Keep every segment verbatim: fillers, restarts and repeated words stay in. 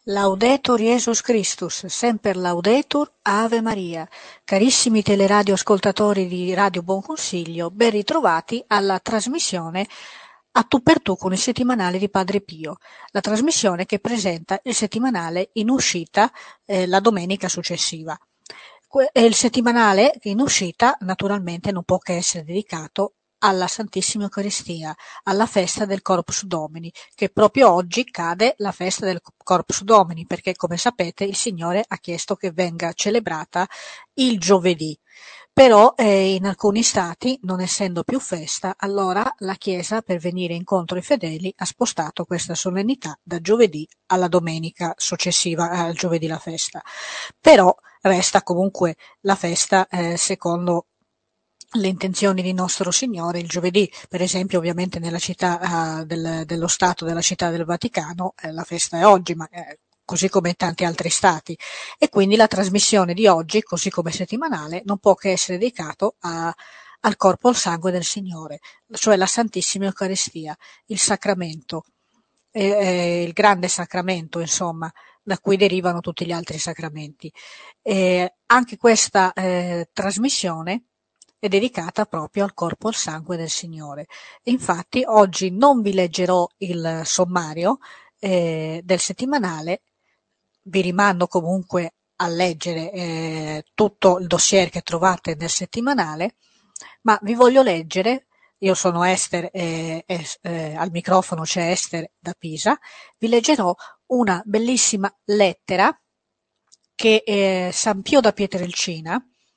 Laudetur Jesus Christus, semper laudetur, Ave Maria. Carissimi teleradioascoltatori di Radio Buon Consiglio, ben ritrovati alla trasmissione A tu per tu con il settimanale di Padre Pio, la trasmissione che presenta il settimanale in uscita eh, la domenica successiva. Que- e il settimanale in uscita naturalmente non può che essere dedicato alla Santissima Eucaristia, alla festa del Corpus Domini, che proprio oggi cade la festa del Corpus Domini, perché come sapete il Signore ha chiesto che venga celebrata il giovedì. Però eh, in alcuni stati, non essendo più festa, allora la Chiesa, per venire incontro ai fedeli, ha spostato questa solennità da giovedì alla domenica successiva al giovedì la festa. Però resta comunque la festa eh, secondo le intenzioni di nostro Signore il giovedì, per esempio ovviamente nella città uh, del, dello Stato, della città del Vaticano, eh, la festa è oggi, ma eh, così come in tanti altri stati, e quindi la trasmissione di oggi, così come settimanale, non può che essere dedicato a, al corpo e al sangue del Signore, cioè la Santissima Eucaristia, il sacramento, eh, eh, il grande sacramento, insomma, da cui derivano tutti gli altri sacramenti. Eh, anche questa eh, trasmissione è dedicata proprio al corpo e al sangue del Signore. Infatti oggi non vi leggerò il sommario eh, del settimanale, vi rimando comunque a leggere eh, tutto il dossier che trovate nel settimanale, ma vi voglio leggere, io sono Ester e, e eh, al microfono c'è Ester da Pisa, vi leggerò una bellissima lettera che eh, San Pio da Pietrelcina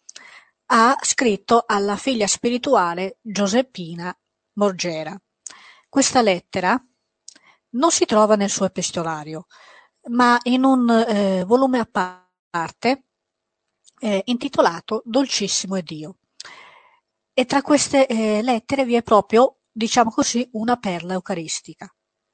ha scritto alla figlia spirituale Giuseppina Morgera. Questa lettera non si trova nel suo epistolario, ma in un eh, volume a parte eh, intitolato Dolcissimo è Dio. E tra queste eh, lettere vi è proprio, diciamo così, una perla eucaristica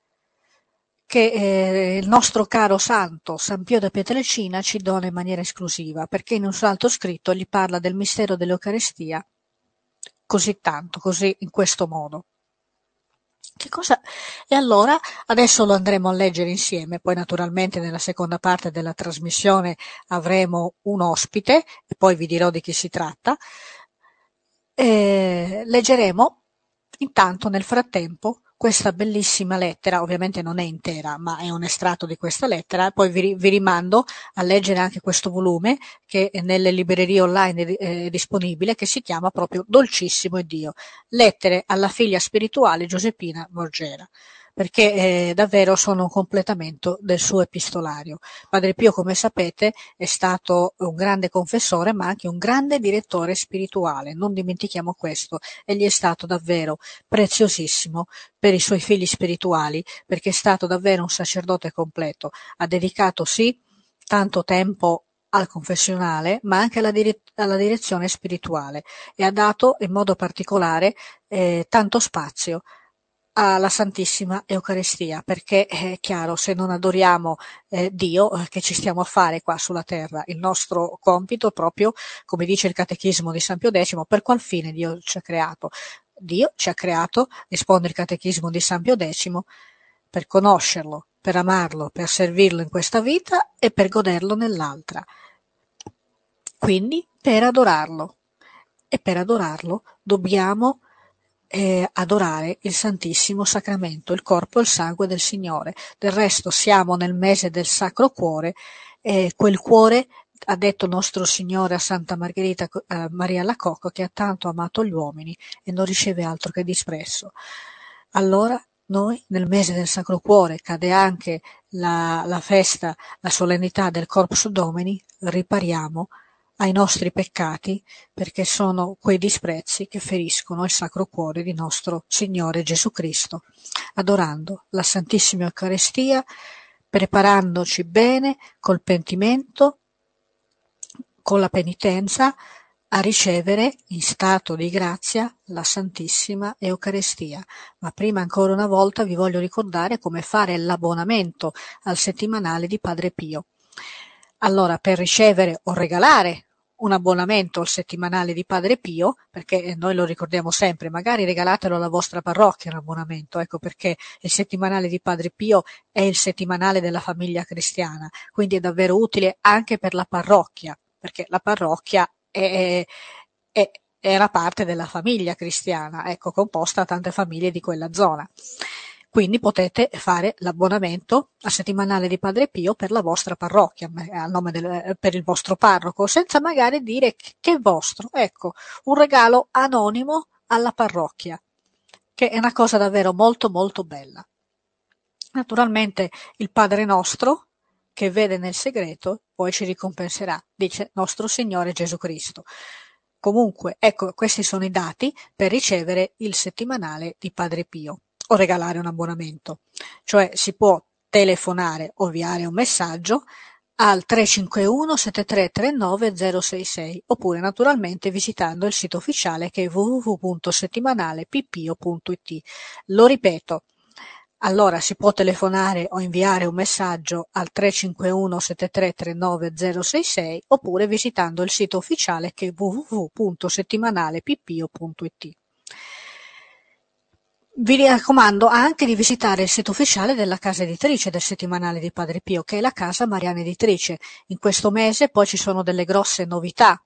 che eh, il nostro caro santo San Pio da Pietrelcina ci dona in maniera esclusiva, perché in un suo altro scritto gli parla del mistero dell'Eucaristia così tanto, così in questo modo. Che cosa? E allora adesso lo andremo a leggere insieme, poi naturalmente nella seconda parte della trasmissione avremo un ospite e poi vi dirò di chi si tratta. E leggeremo intanto nel frattempo questa bellissima lettera, ovviamente non è intera, ma è un estratto di questa lettera, poi vi, vi rimando a leggere anche questo volume che nelle librerie online è, è disponibile, che si chiama proprio Dolcissimo è Dio, lettere alla figlia spirituale Giuseppina Morgera, perché eh, davvero sono un completamento del suo epistolario. Padre Pio, come sapete, è stato un grande confessore, ma anche un grande direttore spirituale, non dimentichiamo questo, egli è stato davvero preziosissimo per i suoi figli spirituali, perché è stato davvero un sacerdote completo, ha dedicato sì tanto tempo al confessionale, ma anche alla, dire- alla direzione spirituale e ha dato in modo particolare eh, tanto spazio alla Santissima Eucaristia, perché è chiaro, se non adoriamo eh, Dio, eh, che ci stiamo a fare qua sulla terra? Il nostro compito proprio, come dice il Catechismo di San Pio X, per qual fine Dio ci ha creato? Dio ci ha creato, risponde il Catechismo di San Pio X, per conoscerlo, per amarlo, per servirlo in questa vita e per goderlo nell'altra. Quindi per adorarlo. E per adorarlo dobbiamo eh, adorare il Santissimo Sacramento, il corpo e il sangue del Signore. Del resto siamo nel mese del Sacro Cuore, eh, quel cuore, ha detto nostro Signore a Santa Margherita eh, Maria Alacoco, che ha tanto amato gli uomini e non riceve altro che disprezzo. Allora noi nel mese del Sacro Cuore cade anche la, la festa, la solennità del Corpus Domini, ripariamo ai nostri peccati, perché sono quei disprezzi che feriscono il Sacro Cuore di nostro Signore Gesù Cristo, adorando la Santissima Eucaristia, preparandoci bene col pentimento, con la penitenza, a ricevere in stato di grazia la Santissima Eucaristia. Ma prima ancora una volta vi voglio ricordare come fare l'abbonamento al settimanale di Padre Pio. Allora, per ricevere o regalare un abbonamento al settimanale di Padre Pio, perché noi lo ricordiamo sempre, magari regalatelo alla vostra parrocchia un abbonamento, ecco perché il settimanale di Padre Pio è il settimanale della famiglia cristiana, quindi è davvero utile anche per la parrocchia, perché la parrocchia è, è, è una parte della famiglia cristiana, ecco, composta da tante famiglie di quella zona. Quindi potete fare l'abbonamento al settimanale di Padre Pio per la vostra parrocchia, a nome del, per il vostro parroco, senza magari dire che è vostro. Ecco, un regalo anonimo alla parrocchia, che è una cosa davvero molto molto bella. Naturalmente il Padre nostro, che vede nel segreto, poi ci ricompenserà, dice nostro Signore Gesù Cristo. Comunque, ecco, questi sono i dati per ricevere il settimanale di Padre Pio o regalare un abbonamento. Cioè si può telefonare o inviare un messaggio al tre cinque uno sette tre tre nove zero sei sei oppure naturalmente visitando il sito ufficiale che è w w w punto settimanale p pio punto i t. Lo ripeto, allora si può telefonare o inviare un messaggio al tre cinque uno sette tre tre nove zero sei sei oppure visitando il sito ufficiale che è w w w punto settimanale p pio punto i t. Vi raccomando anche di visitare il sito ufficiale della casa editrice del settimanale di Padre Pio, che è la Casa Mariana Editrice. In questo mese poi ci sono delle grosse novità,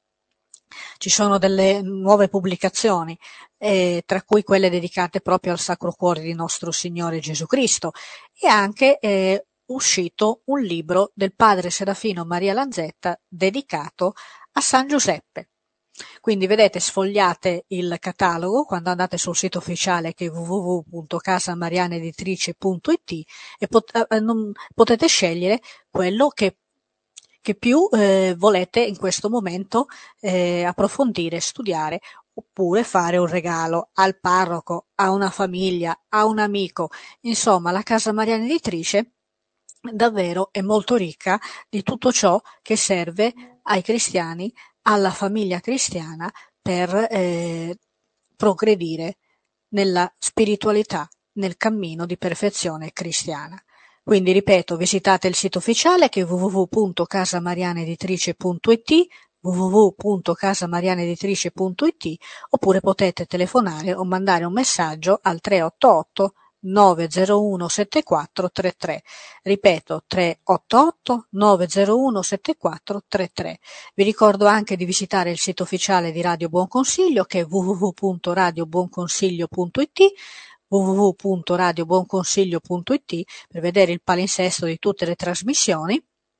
ci sono delle nuove pubblicazioni, eh, tra cui quelle dedicate proprio al Sacro Cuore di nostro Signore Gesù Cristo, e anche eh, uscito un libro del padre Serafino Maria Lanzetta dedicato a San Giuseppe. Quindi vedete, sfogliate il catalogo quando andate sul sito ufficiale che è w w w punto casa mariana editrice punto i t e pot- eh, non, potete scegliere quello che, che più eh, volete in questo momento eh, approfondire, studiare, oppure fare un regalo al parroco, a una famiglia, a un amico. Insomma, la Casa Mariana Editrice davvero è molto ricca di tutto ciò che serve ai cristiani, alla famiglia cristiana per eh, progredire nella spiritualità, nel cammino di perfezione cristiana. Quindi ripeto, visitate il sito ufficiale che è w w w punto casa mariana editrice punto i t w w w punto casa mariana editrice punto i t oppure potete telefonare o mandare un messaggio al tre otto otto nove zero uno sette quattro tre tre. Ripeto, tre otto otto nove zero uno sette quattro tre tre. Vi ricordo anche di visitare il sito ufficiale di Radio Buon Consiglio che è w w w punto radio buon consiglio punto i t w w w punto radio buon consiglio punto i t per vedere il palinsesto di tutte le trasmissioni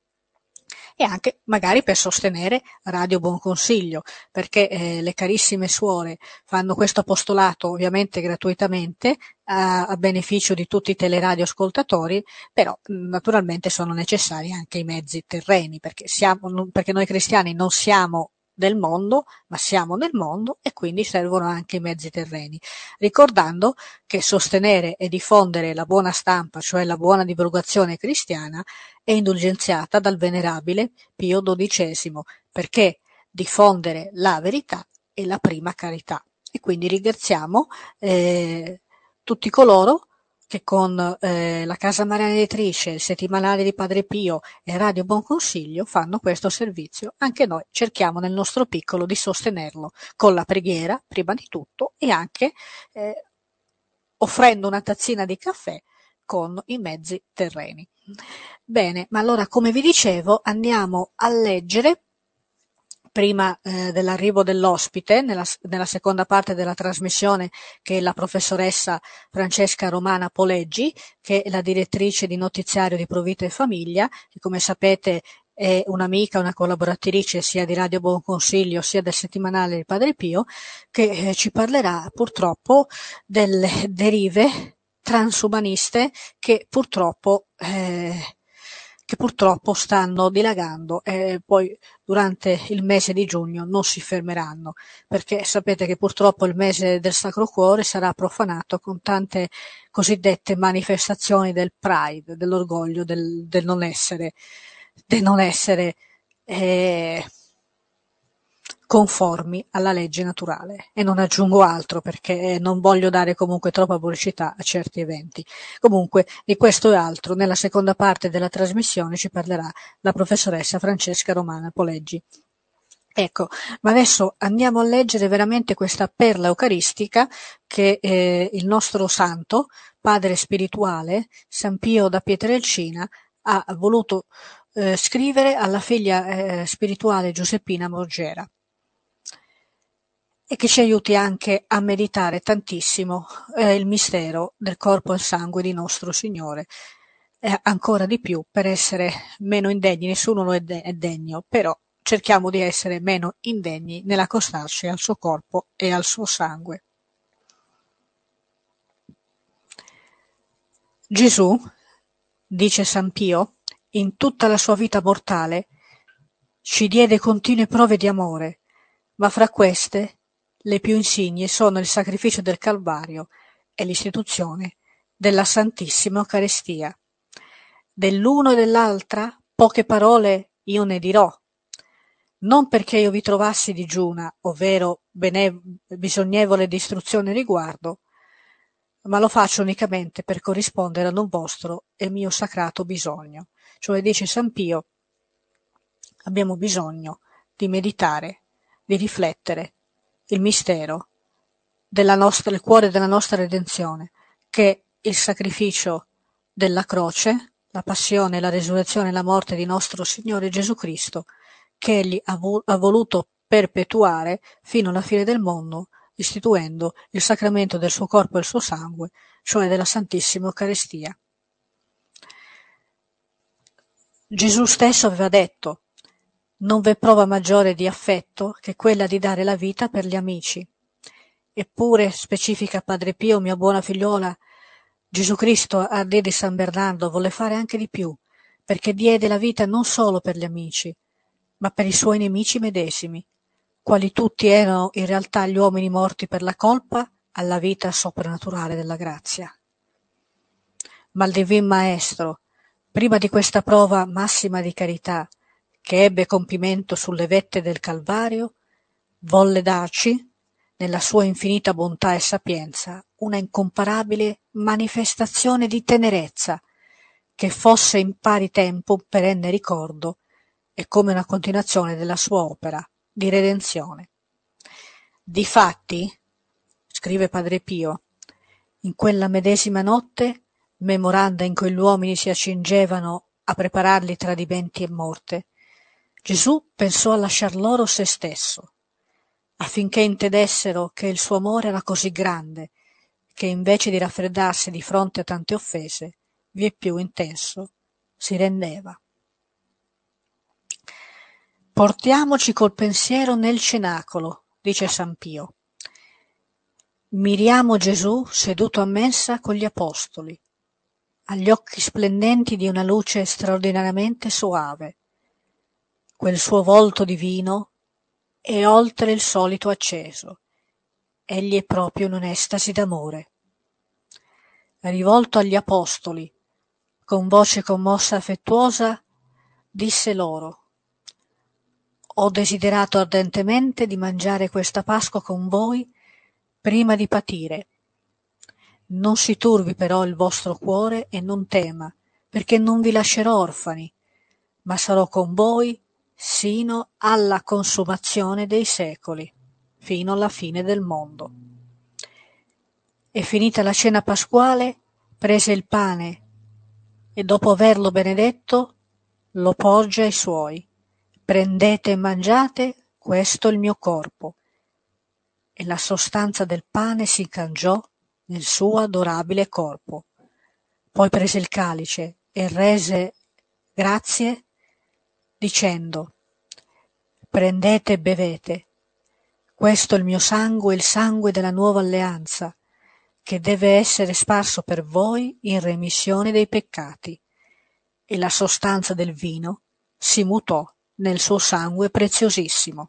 e anche magari per sostenere Radio Buon Consiglio, perché eh, le carissime suore fanno questo apostolato ovviamente gratuitamente a, a beneficio di tutti i teleradioascoltatori, però naturalmente sono necessari anche i mezzi terreni, perché, siamo, perché noi cristiani non siamo del mondo, ma siamo nel mondo e quindi servono anche i mezzi terreni, ricordando che sostenere e diffondere la buona stampa, cioè la buona divulgazione cristiana, è indulgenziata dal venerabile Pio dodicesimo, perché diffondere la verità è la prima carità. E quindi ringraziamo eh, tutti coloro che con eh, la Casa Mariana Editrice, il settimanale di Padre Pio e Radio Buon Consiglio fanno questo servizio. Anche noi cerchiamo nel nostro piccolo di sostenerlo con la preghiera, prima di tutto, e anche eh, offrendo una tazzina di caffè con i mezzi terreni. Bene, ma allora come vi dicevo andiamo a leggere prima eh, dell'arrivo dell'ospite, nella, nella seconda parte della trasmissione, che è la professoressa Francesca Romana Poleggi, che è la direttrice di notiziario di Provita e Famiglia, che come sapete è un'amica, una collaboratrice sia di Radio Buon Consiglio sia del settimanale di Padre Pio, che eh, ci parlerà purtroppo delle derive transumaniste che purtroppo eh, che purtroppo stanno dilagando e poi durante il mese di giugno non si fermeranno, perché sapete che purtroppo il mese del Sacro Cuore sarà profanato con tante cosiddette manifestazioni del pride, dell'orgoglio, del, del non essere, del non essere eh, conformi alla legge naturale. E non aggiungo altro perché non voglio dare comunque troppa pubblicità a certi eventi. Comunque di questo e altro nella seconda parte della trasmissione ci parlerà la professoressa Francesca Romana Poleggi. Ecco, ma adesso andiamo a leggere veramente questa perla eucaristica che eh, il nostro santo, padre spirituale, San Pio da Pietrelcina, ha voluto eh, scrivere alla figlia eh, spirituale Giuseppina Borgera, e che ci aiuti anche a meditare tantissimo eh, il mistero del corpo e sangue di nostro Signore, eh, ancora di più per essere meno indegni. Nessuno lo è, de- è degno, però cerchiamo di essere meno indegni nell'accostarci al suo corpo e al suo sangue. Gesù, dice San Pio, in tutta la sua vita mortale ci diede continue prove di amore, ma fra queste le più insigne sono il sacrificio del Calvario e l'istituzione della Santissima Eucaristia. Dell'uno e dell'altra poche parole io ne dirò, non perché io vi trovassi digiuna, ovvero bene, bisognevole di istruzione riguardo, ma lo faccio unicamente per corrispondere ad un vostro e mio sacrato bisogno. Cioè, dice San Pio, abbiamo bisogno di meditare, di riflettere il mistero della nostra, il cuore della nostra redenzione, che è il sacrificio della croce, la passione, la resurrezione e la morte di nostro Signore Gesù Cristo, che Egli ha, vo- ha voluto perpetuare fino alla fine del mondo, istituendo il sacramento del suo corpo e il suo sangue, cioè della Santissima Eucaristia. Gesù stesso aveva detto: non v'è prova maggiore di affetto che quella di dare la vita per gli amici. Eppure, specifica Padre Pio, mia buona figliuola, Gesù Cristo a Dè di San Bernardo volle fare anche di più, perché diede la vita non solo per gli amici, ma per i suoi nemici medesimi, quali tutti erano in realtà gli uomini morti per la colpa alla vita soprannaturale della grazia. Ma il Divin Maestro, prima di questa prova massima di carità, che ebbe compimento sulle vette del Calvario, volle darci, nella sua infinita bontà e sapienza, una incomparabile manifestazione di tenerezza, che fosse in pari tempo un perenne ricordo e come una continuazione della sua opera di redenzione. Difatti, scrive Padre Pio, in quella medesima notte, memoranda in cui gli uomini si accingevano a prepararli tradimenti e morte, Gesù pensò a lasciar loro se stesso, affinché intendessero che il suo amore era così grande che invece di raffreddarsi di fronte a tante offese, vieppiù intenso si rendeva. Portiamoci col pensiero nel cenacolo, dice San Pio. Miriamo Gesù seduto a mensa con gli apostoli, agli occhi splendenti di una luce straordinariamente soave. Quel suo volto divino è oltre il solito acceso. Egli è proprio in un'estasi d'amore. Rivolto agli apostoli, con voce commossa e affettuosa, disse loro: ho desiderato ardentemente di mangiare questa Pasqua con voi prima di patire. Non si turbi però il vostro cuore e non tema, perché non vi lascerò orfani, ma sarò con voi sino alla consumazione dei secoli, fino alla fine del mondo. E finita la cena pasquale, prese il pane e dopo averlo benedetto, lo porge ai suoi. Prendete e mangiate, questo è il mio corpo. E la sostanza del pane si cangiò nel suo adorabile corpo. Poi prese il calice e rese grazie, dicendo: prendete e bevete, questo è il mio sangue, il sangue della nuova alleanza, che deve essere sparso per voi in remissione dei peccati. E la sostanza del vino si mutò nel suo sangue preziosissimo.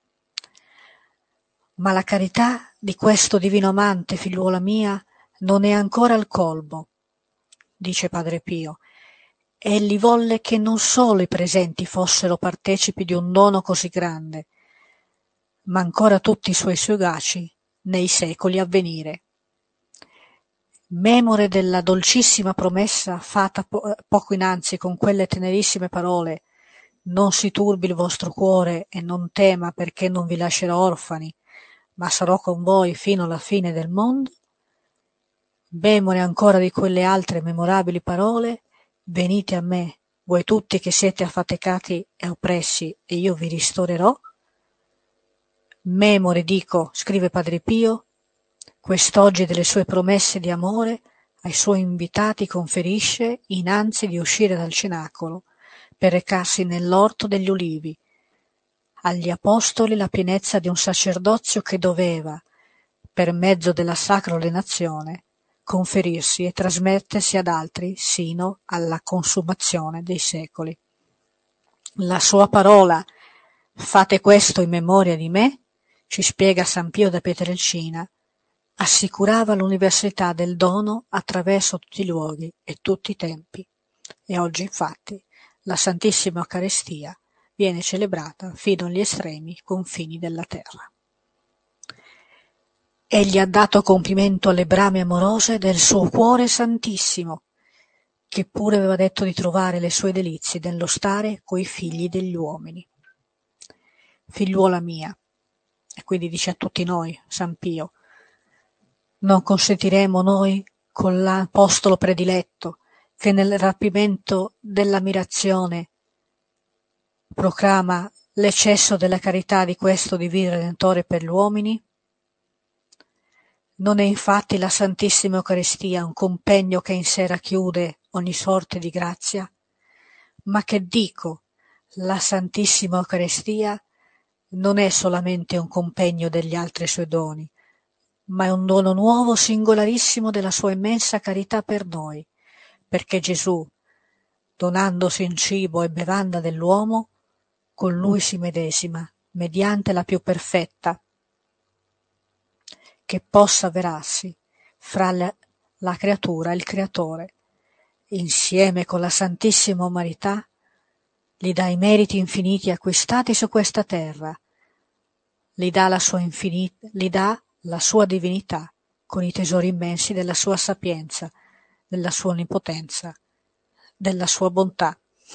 Ma la carità di questo divino amante, figliuola mia, non è ancora al colmo, dice Padre Pio. Egli volle che non solo i presenti fossero partecipi di un dono così grande, ma ancora tutti i suoi seguaci nei secoli a venire. Memore della dolcissima promessa fatta po- poco innanzi con quelle tenerissime parole: non si turbi il vostro cuore e non tema, perché non vi lascerò orfani, ma sarò con voi fino alla fine del mondo. Memore ancora di quelle altre memorabili parole: venite a me, voi tutti che siete affaticati e oppressi, e io vi ristorerò. Memore, dico, scrive Padre Pio, quest'oggi delle sue promesse di amore ai suoi invitati conferisce innanzi di uscire dal cenacolo per recarsi nell'orto degli ulivi, agli apostoli la pienezza di un sacerdozio che doveva, per mezzo della sacra ordenazione, conferirsi e trasmettersi ad altri sino alla consumazione dei secoli. La sua parola, fate questo in memoria di me, ci spiega San Pio da Pietrelcina, assicurava l'universalità del dono attraverso tutti i luoghi e tutti i tempi. E oggi, infatti, la Santissima Eucaristia viene celebrata fino agli estremi confini della terra. Egli ha dato compimento alle brame amorose del suo cuore santissimo, che pure aveva detto di trovare le sue delizie nello stare coi figli degli uomini. Figliuola mia, e quindi dice a tutti noi, San Pio, non consentiremo noi con l'apostolo prediletto che nel rapimento dell'ammirazione proclama l'eccesso della carità di questo divino Redentore per gli uomini? Non è infatti la Santissima Eucaristia un compegno che in sé racchiude ogni sorte di grazia? Ma che dico, la Santissima Eucaristia non è solamente un compegno degli altri suoi doni, ma è un dono nuovo singolarissimo della sua immensa carità per noi, perché Gesù, donandosi in cibo e bevanda dell'uomo, con lui si medesima, mediante la più perfetta che possa avverarsi fra la, la creatura e il creatore, insieme con la Santissima Umanità, gli dà i meriti infiniti acquistati su questa terra, gli dà la sua infinita, gli dà la sua divinità con i tesori immensi della sua sapienza, della sua onnipotenza, della sua bontà.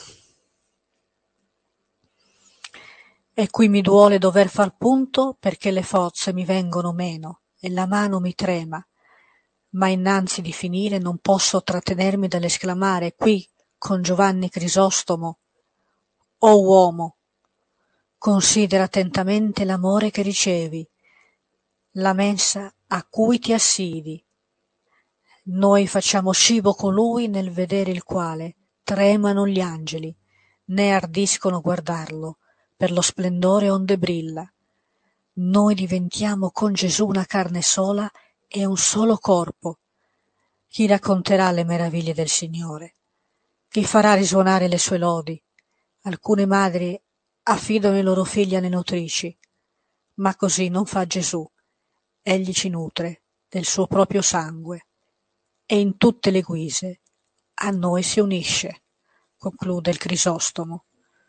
E qui mi duole dover far punto, perché le forze mi vengono meno e la mano mi trema, ma innanzi di finire non posso trattenermi dall'esclamare qui con Giovanni Crisostomo: o uomo, considera attentamente l'amore che ricevi, la mensa a cui ti assidi. Noi facciamo cibo colui nel vedere il quale tremano gli angeli, né ardiscono guardarlo per lo splendore onde brilla. Noi diventiamo con Gesù una carne sola e un solo corpo. Chi racconterà le meraviglie del Signore? Chi farà risuonare le sue lodi? Alcune madri affidano i loro figli alle nutrici, ma così non fa Gesù. Egli ci nutre del suo proprio sangue e in tutte le guise a noi si unisce, conclude il Crisostomo.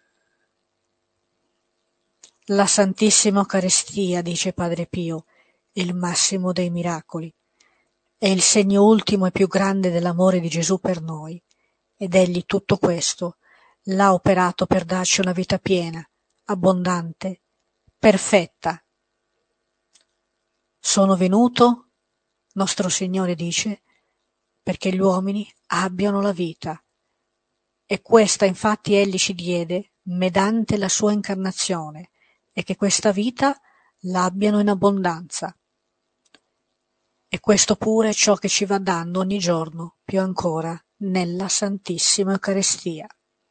La Santissima Eucaristia, dice Padre Pio, è il massimo dei miracoli, è il segno ultimo e più grande dell'amore di Gesù per noi, ed egli tutto questo l'ha operato per darci una vita piena, abbondante, perfetta. Sono venuto, nostro Signore dice, perché gli uomini abbiano la vita, e questa infatti egli ci diede mediante la sua incarnazione, e che questa vita l'abbiano in abbondanza. E questo pure è ciò che ci va dando ogni giorno, più ancora, nella Santissima Eucaristia.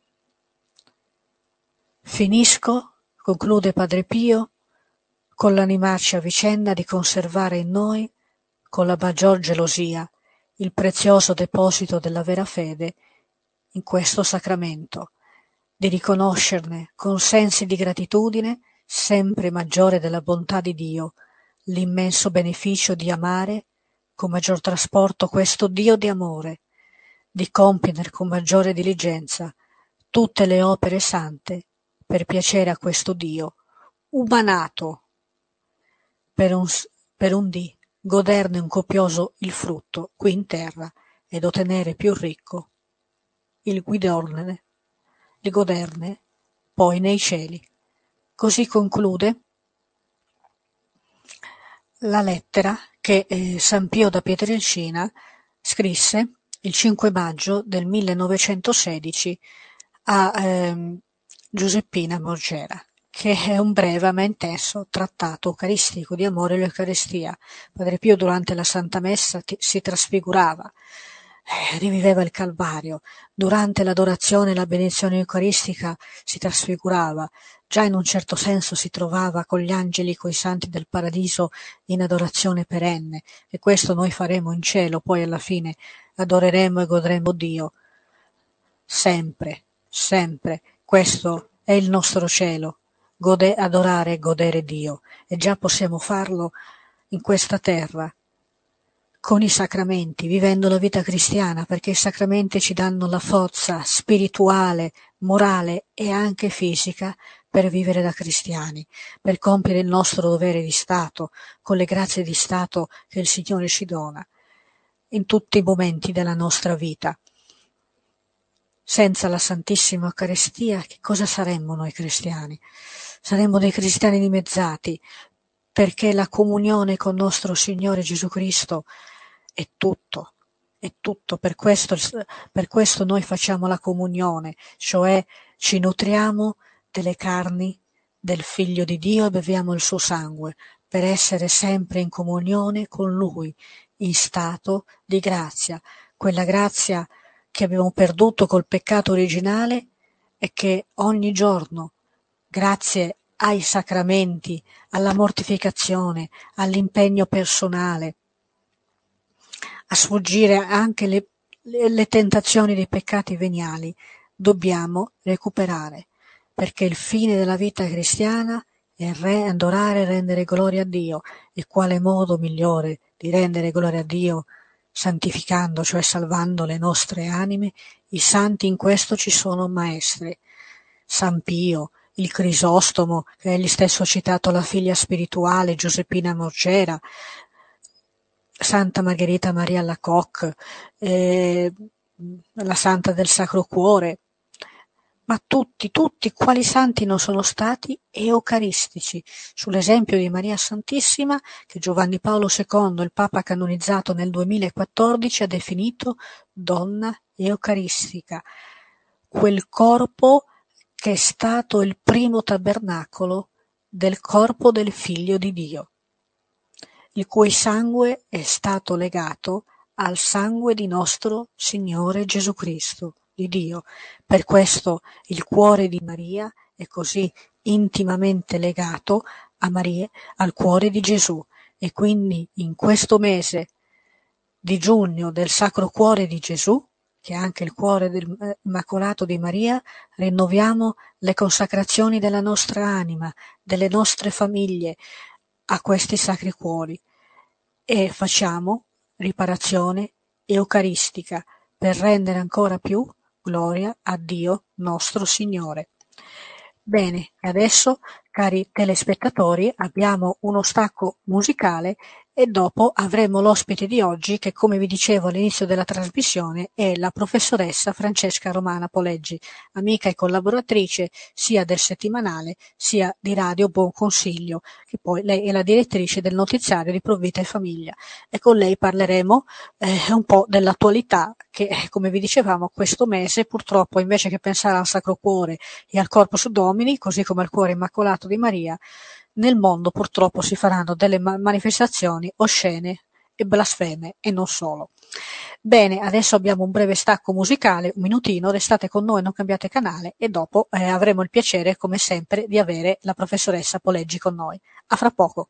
Finisco, conclude Padre Pio, con l'animarci a vicenda di conservare in noi, con la maggior gelosia, il prezioso deposito della vera fede in questo sacramento, di riconoscerne con sensi di gratitudine sempre maggiore della bontà di Dio, l'immenso beneficio di amare con maggior trasporto questo Dio di amore, di compiere con maggiore diligenza tutte le opere sante per piacere a questo Dio, umanato, per un, per un dì goderne un copioso il frutto qui in terra ed ottenere più ricco il guidorne, il goderne poi nei cieli. Così conclude la lettera che eh, San Pio da Pietrelcina scrisse il cinque maggio del millenovecentosedici a ehm, Giuseppina Morgera, che è un breve ma intenso trattato eucaristico di amore all'Eucaristia. Padre Pio durante la Santa Messa ti, si trasfigurava, eh, riviveva il Calvario, durante l'adorazione e la benedizione eucaristica si trasfigurava, già in un certo senso si trovava con gli angeli, coi santi del paradiso in adorazione perenne, e questo noi faremo in cielo, poi alla fine adoreremo e godremo Dio, sempre, sempre, questo è il nostro cielo, gode, adorare e godere Dio, e già possiamo farlo in questa terra, con i sacramenti, vivendo la vita cristiana, perché i sacramenti ci danno la forza spirituale, morale e anche fisica per vivere da cristiani, per compiere il nostro dovere di Stato, con le grazie di Stato che il Signore ci dona, in tutti i momenti della nostra vita. Senza la Santissima Eucaristia, che cosa saremmo noi cristiani? Saremmo dei cristiani dimezzati, perché la comunione con nostro Signore Gesù Cristo è tutto, è tutto. Per questo, per questo noi facciamo la comunione, cioè ci nutriamo delle carni del Figlio di Dio e beviamo il suo sangue, per essere sempre in comunione con Lui, in stato di grazia, quella grazia che abbiamo perduto col peccato originale e che ogni giorno, grazie ai sacramenti, alla mortificazione, all'impegno personale, a sfuggire anche le, le, le tentazioni dei peccati veniali, dobbiamo recuperare, perché il fine della vita cristiana è re, adorare e rendere gloria a Dio. E quale modo migliore di rendere gloria a Dio? Santificando, cioè salvando le nostre anime. I santi in questo ci sono maestri. San Pio, il Crisostomo, che egli stesso ha citato la figlia spirituale, Giuseppina Morgera, Santa Margherita Maria Alacoque, eh, la Santa del Sacro Cuore, ma tutti, tutti, quali santi non sono stati eucaristici, sull'esempio di Maria Santissima, che Giovanni Paolo secondo, il Papa canonizzato nel duemilaquattordici, ha definito donna eucaristica, quel corpo che è stato il primo tabernacolo del corpo del Figlio di Dio, il cui sangue è stato legato al sangue di nostro Signore Gesù Cristo, di Dio. Per questo il cuore di Maria è così intimamente legato a Maria, al cuore di Gesù, e quindi in questo mese di giugno del Sacro Cuore di Gesù, che è anche il cuore del Immacolato di Maria, rinnoviamo le consacrazioni della nostra anima, delle nostre famiglie a questi sacri cuori e facciamo riparazione eucaristica per rendere ancora più gloria a Dio nostro Signore. Bene, adesso, cari telespettatori, abbiamo uno stacco musicale e dopo avremo l'ospite di oggi che, come vi dicevo all'inizio della trasmissione, è la professoressa Francesca Romana Poleggi, amica e collaboratrice sia del settimanale sia di Radio Buon Consiglio, che poi lei è la direttrice del notiziario di Provvita e Famiglia, e con lei parleremo eh, un po' dell'attualità che, come vi dicevamo, questo mese purtroppo, invece che pensare al Sacro Cuore e al Corpus Domini, così come al Cuore Immacolato di Maria, nel mondo purtroppo si faranno delle manifestazioni oscene e blasfeme, e non solo. Bene, adesso abbiamo un breve stacco musicale, un minutino, restate con noi, non cambiate canale, e dopo eh, avremo il piacere, come sempre, di avere la professoressa Poleggi con noi. A fra poco.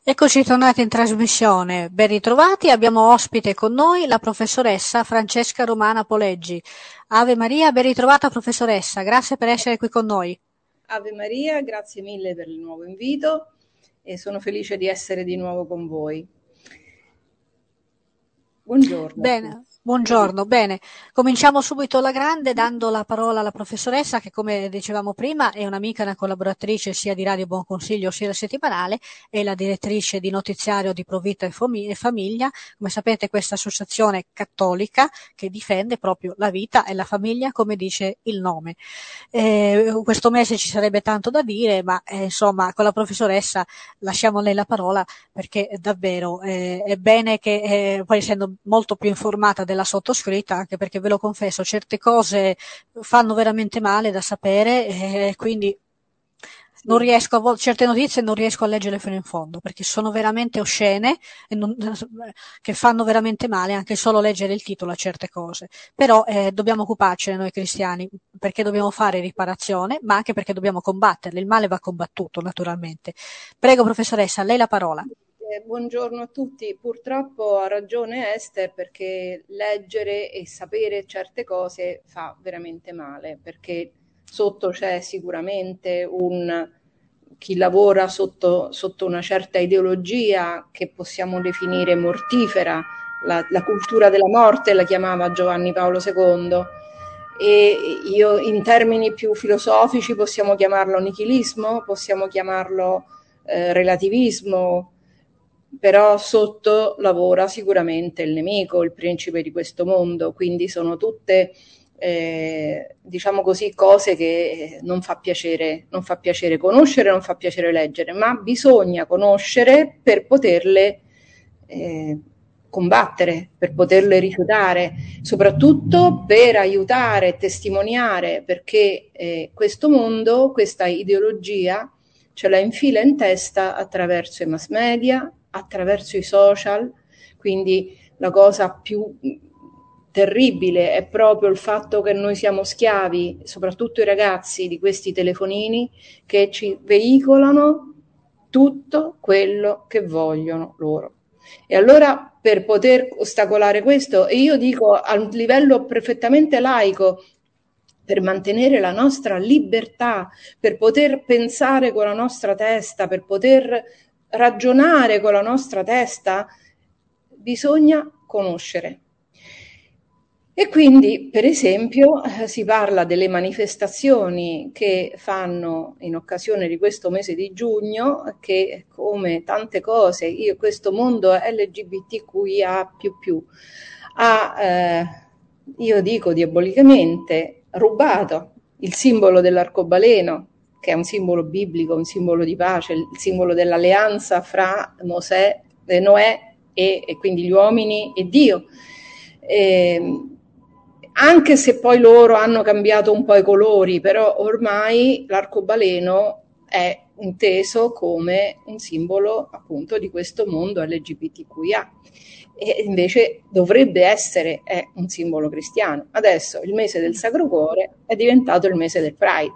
Eccoci tornati in trasmissione, ben ritrovati, abbiamo ospite con noi la professoressa Francesca Romana Poleggi. Ave Maria, ben ritrovata professoressa, grazie per essere qui con noi. Ave Maria, grazie mille per il nuovo invito e sono felice di essere di nuovo con voi. Buongiorno. Bene, buongiorno, bene. Cominciamo subito alla grande dando la parola alla professoressa che, come dicevamo prima, è un'amica e una collaboratrice sia di Radio Buon Consiglio sia del Settimanale, è la direttrice di notiziario di Provita e Famiglia. Come sapete, questa associazione cattolica che difende proprio la vita e la famiglia, come dice il nome. Eh, questo mese ci sarebbe tanto da dire, ma eh, insomma con la professoressa lasciamo lei la parola, perché davvero eh, è bene che, eh, poi essendo molto più informata della sottoscritta, anche perché ve lo confesso, certe cose fanno veramente male da sapere, eh, quindi Sì. non riesco a vol- certe notizie non riesco a leggerle fino in fondo, perché sono veramente oscene e non, che fanno veramente male anche solo leggere il titolo a certe cose. Però eh, dobbiamo occuparcene noi cristiani, perché dobbiamo fare riparazione, ma anche perché dobbiamo combatterle. Il male va combattuto, naturalmente. Prego, professoressa, a lei la parola. Eh, buongiorno a tutti. Purtroppo ha ragione Esther, perché leggere e sapere certe cose fa veramente male, perché sotto c'è sicuramente un chi lavora sotto, sotto una certa ideologia che possiamo definire mortifera, la, la cultura della morte la chiamava Giovanni Paolo secondo, e io in termini più filosofici possiamo chiamarlo nichilismo, possiamo chiamarlo eh, relativismo, però sotto lavora sicuramente il nemico, il principe di questo mondo, quindi sono tutte eh, diciamo così cose che non fa piacere, non fa piacere conoscere, non fa piacere leggere, ma bisogna conoscere per poterle eh, combattere, per poterle rifiutare, soprattutto per aiutare e testimoniare, perché eh, questo mondo, questa ideologia ce la infila in testa attraverso i mass media, attraverso i social, quindi la cosa più terribile è proprio il fatto che noi siamo schiavi, soprattutto i ragazzi, di questi telefonini che ci veicolano tutto quello che vogliono loro. E allora, per poter ostacolare questo, e io dico a un livello perfettamente laico, per mantenere la nostra libertà, per poter pensare con la nostra testa, per poter ragionare con la nostra testa, bisogna conoscere. E quindi, per esempio, si parla delle manifestazioni che fanno in occasione di questo mese di giugno, che come tante cose, io, questo mondo L G B T Q I A più più, ha, eh, io dico diabolicamente, rubato il simbolo dell'arcobaleno, che è un simbolo biblico, un simbolo di pace, il simbolo dell'alleanza fra Mosè, eh, Noè e, e quindi gli uomini e Dio. Eh, anche se poi loro hanno cambiato un po' i colori, però ormai l'arcobaleno è inteso come un simbolo appunto di questo mondo L G B T Q I A, e invece dovrebbe essere è un simbolo cristiano. Adesso il mese del Sacro Cuore è diventato il mese del Pride.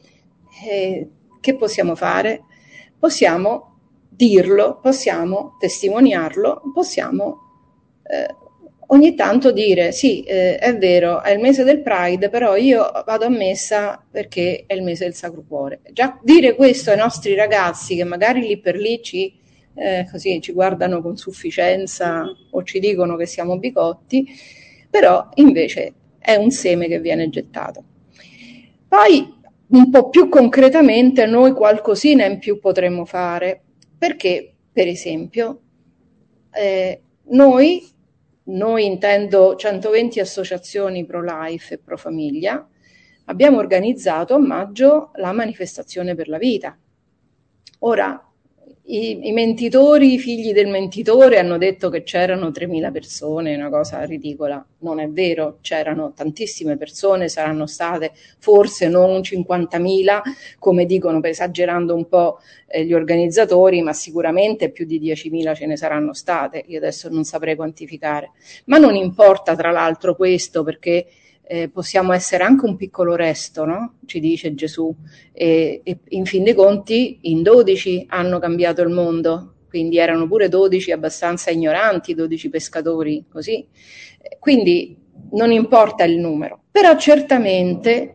E che possiamo fare? Possiamo dirlo, possiamo testimoniarlo, possiamo eh, ogni tanto dire sì, eh, è vero, è il mese del Pride, però io vado a messa perché è il mese del Sacro Cuore. Già dire questo ai nostri ragazzi, che magari lì per lì ci, eh, così, ci guardano con sufficienza o ci dicono che siamo bigotti, però invece è un seme che viene gettato. Poi un po' più concretamente noi qualcosina in più potremmo fare, perché per esempio eh, noi noi intendo centoventi associazioni pro-life e pro-famiglia, abbiamo organizzato a maggio la manifestazione per la vita. Ora, i, i mentitori, i figli del mentitore, hanno detto che c'erano tremila persone, una cosa ridicola. Non è vero, c'erano tantissime persone, saranno state forse non cinquantamila, come dicono, esagerando un po' eh, gli organizzatori, ma sicuramente più di diecimila ce ne saranno state. Io adesso non saprei quantificare. Ma non importa, tra l'altro, questo, perché eh, possiamo essere anche un piccolo resto, no? Ci dice Gesù, e, e in fin dei conti in dodici hanno cambiato il mondo, quindi erano pure dodici abbastanza ignoranti, dodici pescatori, così. Quindi non importa il numero, però certamente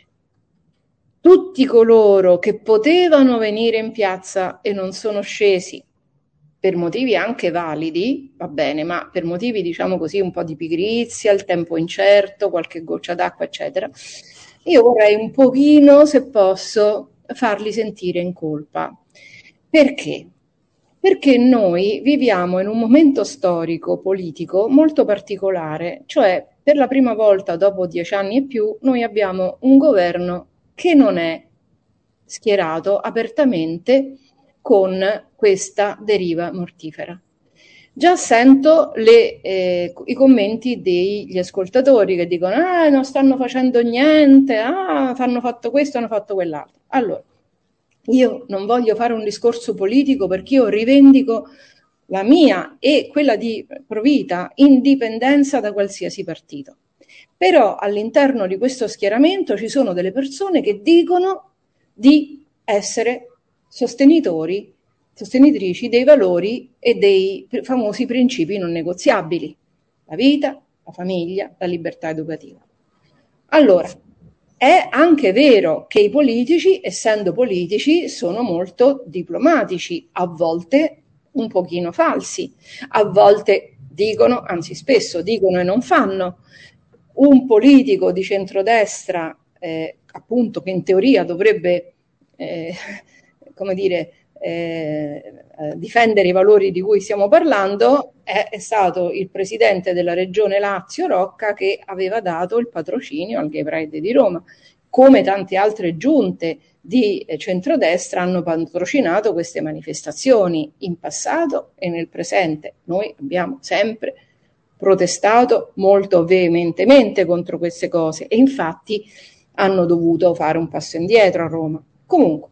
tutti coloro che potevano venire in piazza e non sono scesi per motivi anche validi, va bene, ma per motivi, diciamo così, un po' di pigrizia, il tempo incerto, qualche goccia d'acqua, eccetera, io vorrei un pochino, se posso, farli sentire in colpa. Perché? Perché noi viviamo in un momento storico, politico, molto particolare, cioè per la prima volta dopo dieci anni e più noi abbiamo un governo che non è schierato apertamente con questa deriva mortifera. Già sento le, eh, i commenti degli ascoltatori che dicono ah, non stanno facendo niente, ah, hanno fatto questo, hanno fatto quell'altro. Allora, io non voglio fare un discorso politico perché io rivendico la mia e quella di Provita indipendenza da qualsiasi partito. Però all'interno di questo schieramento ci sono delle persone che dicono di essere sostenitori, sostenitrici dei valori e dei famosi principi non negoziabili, la vita, la famiglia, la libertà educativa. Allora, è anche vero che i politici, essendo politici, sono molto diplomatici, a volte un pochino falsi, a volte dicono, anzi spesso dicono e non fanno. Un politico di centrodestra, eh, appunto, che in teoria dovrebbe, eh, come dire, eh, difendere i valori di cui stiamo parlando, è, è stato il presidente della regione Lazio, Rocca, che aveva dato il patrocinio al Gay Pride di Roma, come tante altre giunte di centrodestra hanno patrocinato queste manifestazioni in passato e nel presente. Noi abbiamo sempre protestato molto veementemente contro queste cose e infatti hanno dovuto fare un passo indietro a Roma. Comunque,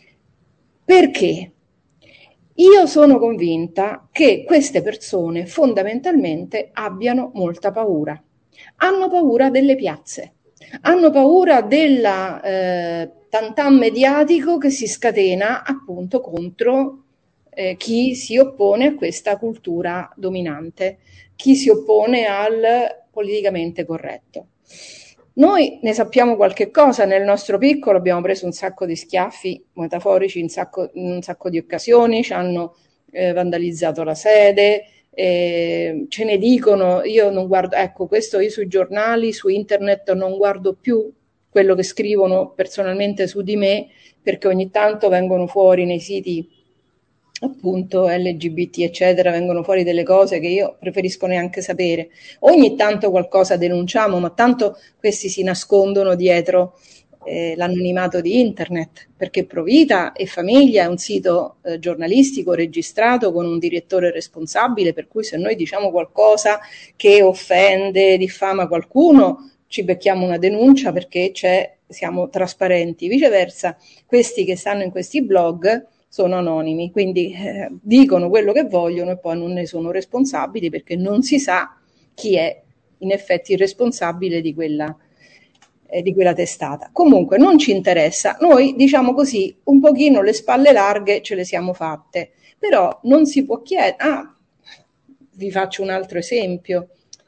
perché? Io sono convinta che queste persone fondamentalmente abbiano molta paura. Hanno paura delle piazze, hanno paura del eh, tantam mediatico che si scatena appunto contro eh, chi si oppone a questa cultura dominante, chi si oppone al politicamente corretto. Noi ne sappiamo qualche cosa, nel nostro piccolo abbiamo preso un sacco di schiaffi metaforici in, sacco, in un sacco di occasioni, ci hanno eh, vandalizzato la sede, eh, ce ne dicono, io non guardo, ecco questo io sui giornali, su internet non guardo più quello che scrivono personalmente su di me, perché ogni tanto vengono fuori nei siti appunto L G B T eccetera, vengono fuori delle cose che io preferisco neanche sapere. Ogni tanto qualcosa denunciamo, ma tanto questi si nascondono dietro eh, l'anonimato di internet, perché Provita e Famiglia è un sito eh, giornalistico registrato con un direttore responsabile, per cui se noi diciamo qualcosa che offende, diffama qualcuno, ci becchiamo una denuncia perché c'è, siamo trasparenti. Viceversa, questi che stanno in questi blog sono anonimi, quindi eh, dicono quello che vogliono e poi non ne sono responsabili perché non si sa chi è in effetti il responsabile di quella, eh, di quella testata. Comunque non ci interessa, noi diciamo così un pochino le spalle larghe ce le siamo fatte, però non si può chiedere, ah, vi faccio un altro esempio,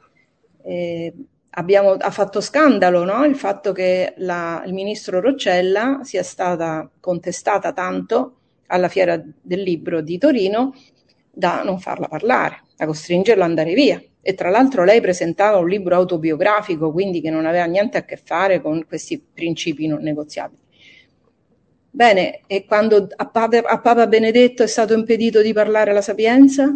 eh, abbiamo, ha fatto scandalo, no? Il fatto che la, il ministro Roccella sia stata contestata tanto alla Fiera del Libro di Torino da non farla parlare, da costringerla ad andare via. E tra l'altro lei presentava un libro autobiografico, quindi che non aveva niente a che fare con questi principi non negoziabili. Bene, e quando a Papa, a Papa Benedetto è stato impedito di parlare alla Sapienza?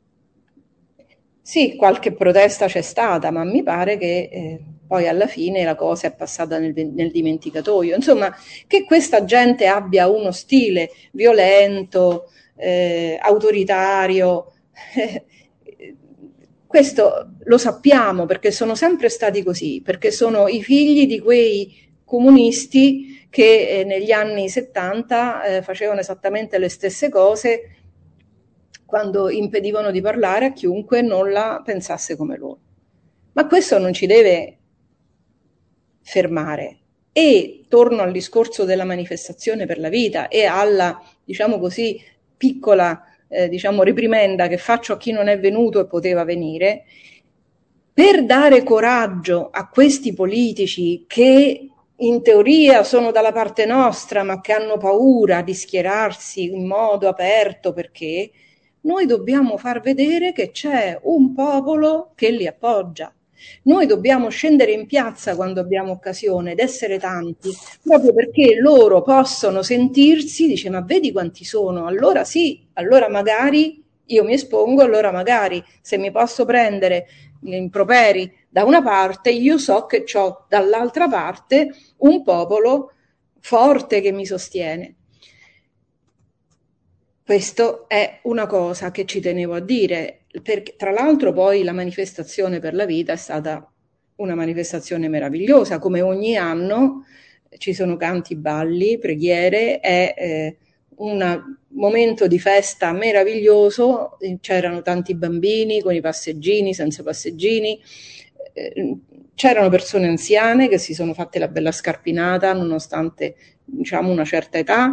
Sì, qualche protesta c'è stata, ma mi pare che eh, poi alla fine la cosa è passata nel, nel dimenticatoio. Insomma, che questa gente abbia uno stile violento, eh, autoritario, eh, questo lo sappiamo perché sono sempre stati così, perché sono i figli di quei comunisti che eh, negli anni settanta eh, facevano esattamente le stesse cose quando impedivano di parlare a chiunque non la pensasse come loro. Ma questo non ci deve fermare. E torno al discorso della manifestazione per la vita e alla, diciamo così, piccola eh, diciamo, reprimenda che faccio a chi non è venuto e poteva venire, per dare coraggio a questi politici che in teoria sono dalla parte nostra, ma che hanno paura di schierarsi in modo aperto, perché noi dobbiamo far vedere che c'è un popolo che li appoggia. Noi dobbiamo scendere in piazza quando abbiamo occasione ed essere tanti, proprio perché loro possono sentirsi, dice, ma vedi quanti sono? Allora sì, allora magari io mi espongo, allora magari se mi posso prendere gli improperi da una parte, io so che ho dall'altra parte un popolo forte che mi sostiene. Questo è una cosa che ci tenevo a dire, perché tra l'altro poi la manifestazione per la vita è stata una manifestazione meravigliosa, come ogni anno ci sono canti, balli, preghiere, è eh, un momento di festa meraviglioso, c'erano tanti bambini con i passeggini, senza passeggini, eh, c'erano persone anziane che si sono fatte la bella scarpinata nonostante, diciamo, una certa età.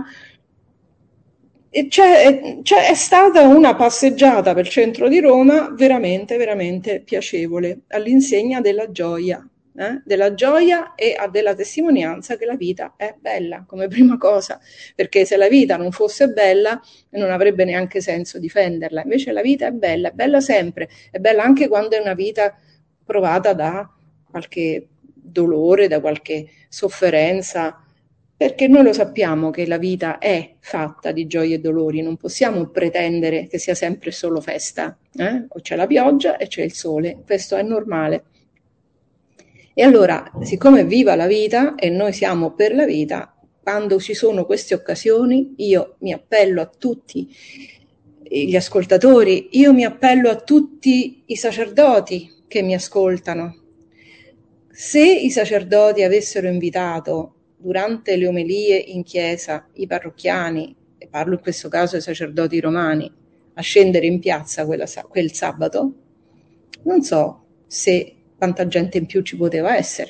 E c'è, c'è, è stata una passeggiata per il centro di Roma veramente, veramente piacevole, all'insegna della gioia, eh? della gioia e della testimonianza che la vita è bella, come prima cosa, perché se la vita non fosse bella non avrebbe neanche senso difenderla, invece la vita è bella, è bella sempre, è bella anche quando è una vita provata da qualche dolore, da qualche sofferenza, perché noi lo sappiamo che la vita è fatta di gioie e dolori, non possiamo pretendere che sia sempre solo festa, eh? O c'è la pioggia e c'è il sole, questo è normale. E allora, siccome è viva la vita e noi siamo per la vita, quando ci sono queste occasioni, io mi appello a tutti gli ascoltatori, io mi appello a tutti i sacerdoti che mi ascoltano. Se i sacerdoti avessero invitato durante le omelie in chiesa i parrocchiani, e parlo in questo caso ai sacerdoti romani, a scendere in piazza quella, quel sabato, non so se quanta gente in più ci poteva essere.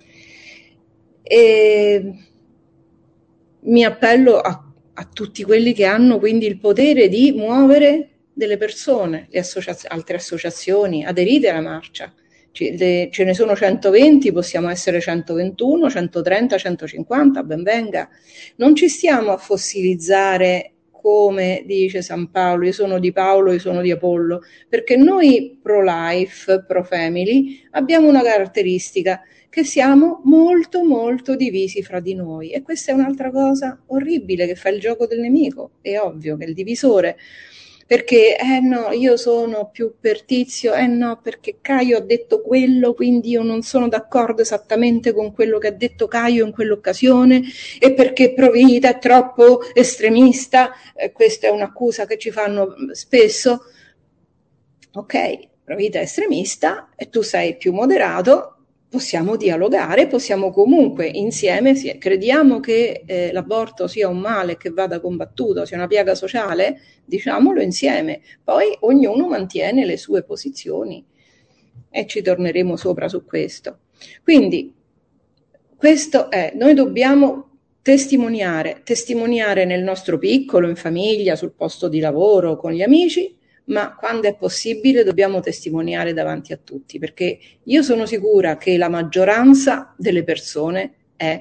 E mi appello a, a tutti quelli che hanno quindi il potere di muovere delle persone, le associaz- altre associazioni, aderite alla marcia. Ce ne sono centoventi, possiamo essere centoventuno, centotrenta, centocinquanta, ben venga. Non ci stiamo a fossilizzare come dice San Paolo, io sono di Paolo, io sono di Apollo, perché noi pro-life, pro-family, abbiamo una caratteristica, che siamo molto molto divisi fra di noi, e questa è un'altra cosa orribile che fa il gioco del nemico. È ovvio che il divisore, perché eh no, io sono più per Tizio, eh no, perché Caio ha detto quello, quindi io non sono d'accordo esattamente con quello che ha detto Caio in quell'occasione, e perché Provita è troppo estremista, eh, questa è un'accusa che ci fanno spesso. Ok, Provita è estremista e tu sei più moderato, possiamo dialogare, possiamo comunque insieme, crediamo che eh, l'aborto sia un male che vada combattuto, sia una piaga sociale, diciamolo insieme, poi ognuno mantiene le sue posizioni e ci torneremo sopra su questo. Quindi questo è, noi dobbiamo testimoniare, testimoniare nel nostro piccolo, in famiglia, sul posto di lavoro, con gli amici, ma quando è possibile dobbiamo testimoniare davanti a tutti, perché io sono sicura che la maggioranza delle persone è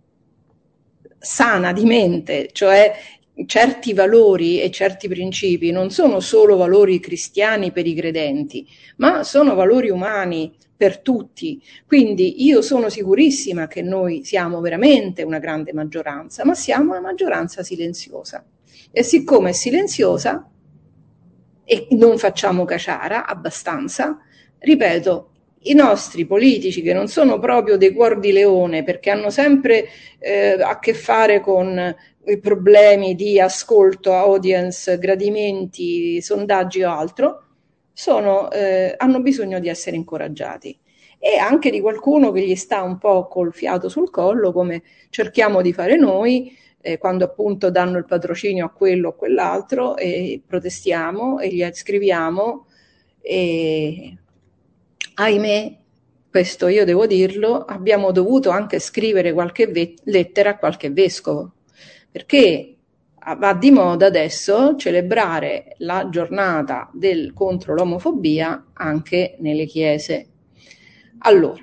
sana di mente, cioè certi valori e certi principi non sono solo valori cristiani per i credenti, ma sono valori umani per tutti. Quindi io sono sicurissima che noi siamo veramente una grande maggioranza, ma siamo una maggioranza silenziosa. E siccome è silenziosa, e non facciamo caciara abbastanza, ripeto, i nostri politici, che non sono proprio dei cuor di leone, perché hanno sempre eh, a che fare con i problemi di ascolto, audience, gradimenti, sondaggi o altro, sono, eh, hanno bisogno di essere incoraggiati, e anche di qualcuno che gli sta un po' col fiato sul collo, come cerchiamo di fare noi, Eh, quando appunto danno il patrocinio a quello o a quell'altro, e protestiamo e gli scriviamo, e ahimè, questo io devo dirlo, abbiamo dovuto anche scrivere qualche ve- lettera a qualche vescovo, perché va di moda adesso celebrare la giornata del, contro l'omofobia anche nelle chiese. Allora,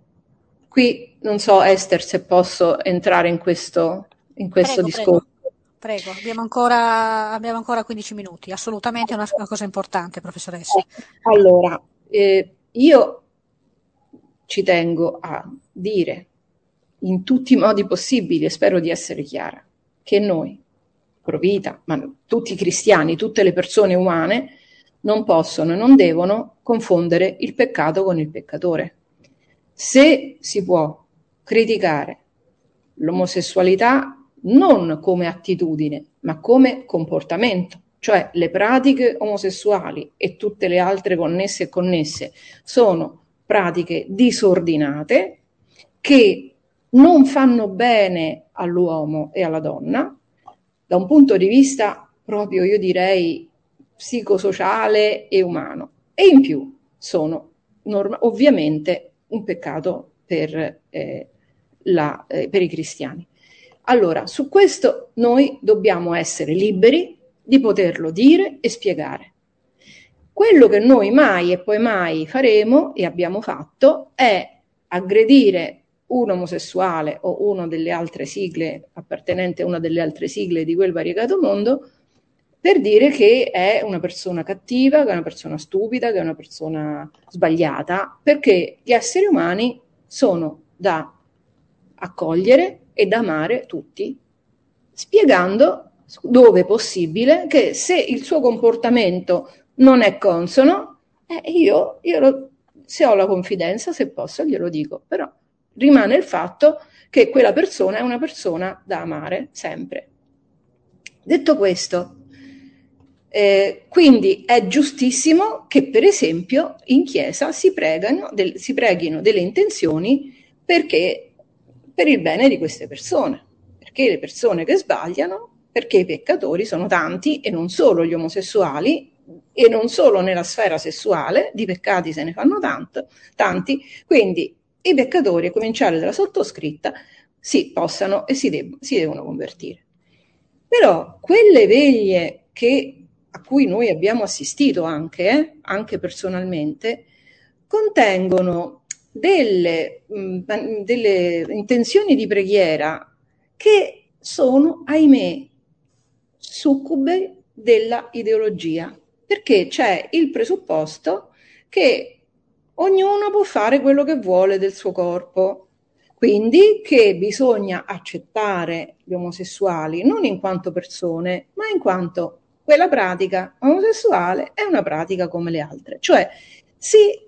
qui non so, Esther, se posso entrare in questo, in questo Prego, discorso. prego, prego. Abbiamo ancora, abbiamo ancora quindici minuti. Assolutamente una, una cosa importante, professoressa. Allora, eh, io ci tengo a dire in tutti i modi possibili, e spero di essere chiara, che noi, pro vita, ma tutti i cristiani, tutte le persone umane, non possono e non devono confondere il peccato con il peccatore. Se si può criticare l'omosessualità non come attitudine, ma come comportamento, cioè le pratiche omosessuali e tutte le altre connesse e connesse sono pratiche disordinate che non fanno bene all'uomo e alla donna, da un punto di vista proprio, io direi, psicosociale e umano. E in più sono norma- ovviamente un peccato per, eh, la, eh, per i cristiani. Allora, su questo noi dobbiamo essere liberi di poterlo dire e spiegare. Quello che noi mai e poi mai faremo, e abbiamo fatto, è aggredire un omosessuale o una delle altre sigle, appartenente a una delle altre sigle di quel variegato mondo, per dire che è una persona cattiva, che è una persona stupida, che è una persona sbagliata, perché gli esseri umani sono da accogliere e da amare tutti, spiegando dove possibile che se il suo comportamento non è consono, eh, io, io lo, se ho la confidenza, se posso, glielo dico, però rimane il fatto che quella persona è una persona da amare sempre. Detto questo, eh, quindi è giustissimo che per esempio in chiesa si, pregano del, si preghino delle intenzioni perché, per il bene di queste persone, perché le persone che sbagliano, perché i peccatori sono tanti e non solo gli omosessuali e non solo nella sfera sessuale, di peccati se ne fanno tanto, tanti, quindi i peccatori, a cominciare dalla sottoscritta, si possano e si, deb- si devono convertire. Però quelle veglie che, a cui noi abbiamo assistito anche, eh, anche personalmente, contengono delle, mh, delle intenzioni di preghiera che sono, ahimè, succube della ideologia, perché c'è il presupposto che ognuno può fare quello che vuole del suo corpo, quindi che bisogna accettare gli omosessuali non in quanto persone, ma in quanto quella pratica omosessuale è una pratica come le altre, cioè si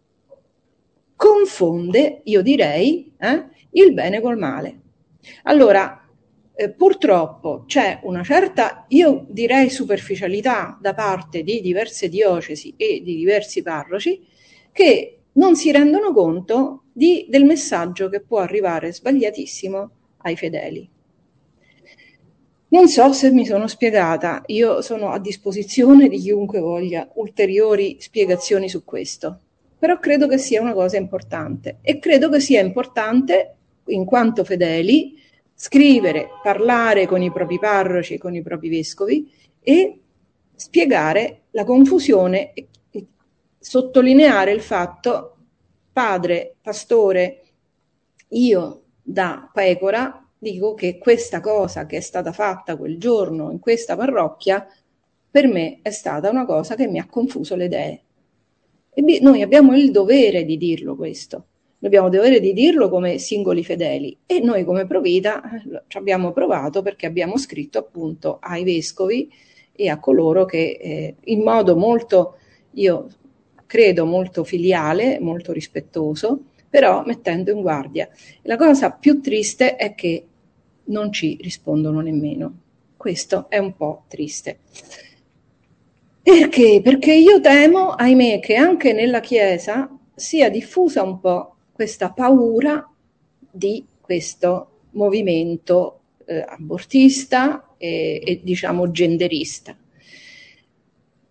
confonde, io direi, eh, il bene col male. Allora, eh, purtroppo c'è una certa, io direi, superficialità da parte di diverse diocesi e di diversi parroci che non si rendono conto di, del messaggio che può arrivare sbagliatissimo ai fedeli. Non so se mi sono spiegata, io sono a disposizione di chiunque voglia ulteriori spiegazioni su questo, però credo che sia una cosa importante e credo che sia importante, in quanto fedeli, scrivere, parlare con i propri parroci, con i propri vescovi e spiegare la confusione e sottolineare il fatto: padre, pastore, io da pecora dico che questa cosa che è stata fatta quel giorno in questa parrocchia per me è stata una cosa che mi ha confuso le idee. E noi abbiamo il dovere di dirlo questo, noi abbiamo il dovere di dirlo come singoli fedeli e noi come Provita ci abbiamo provato perché abbiamo scritto appunto ai vescovi e a coloro che eh, in modo molto, io credo molto filiale, molto rispettoso, però mettendo in guardia. La cosa più triste è che non ci rispondono nemmeno. Questo è un po' triste. Perché? Perché io temo, ahimè, che anche nella Chiesa sia diffusa un po' questa paura di questo movimento eh, abortista e, e diciamo genderista.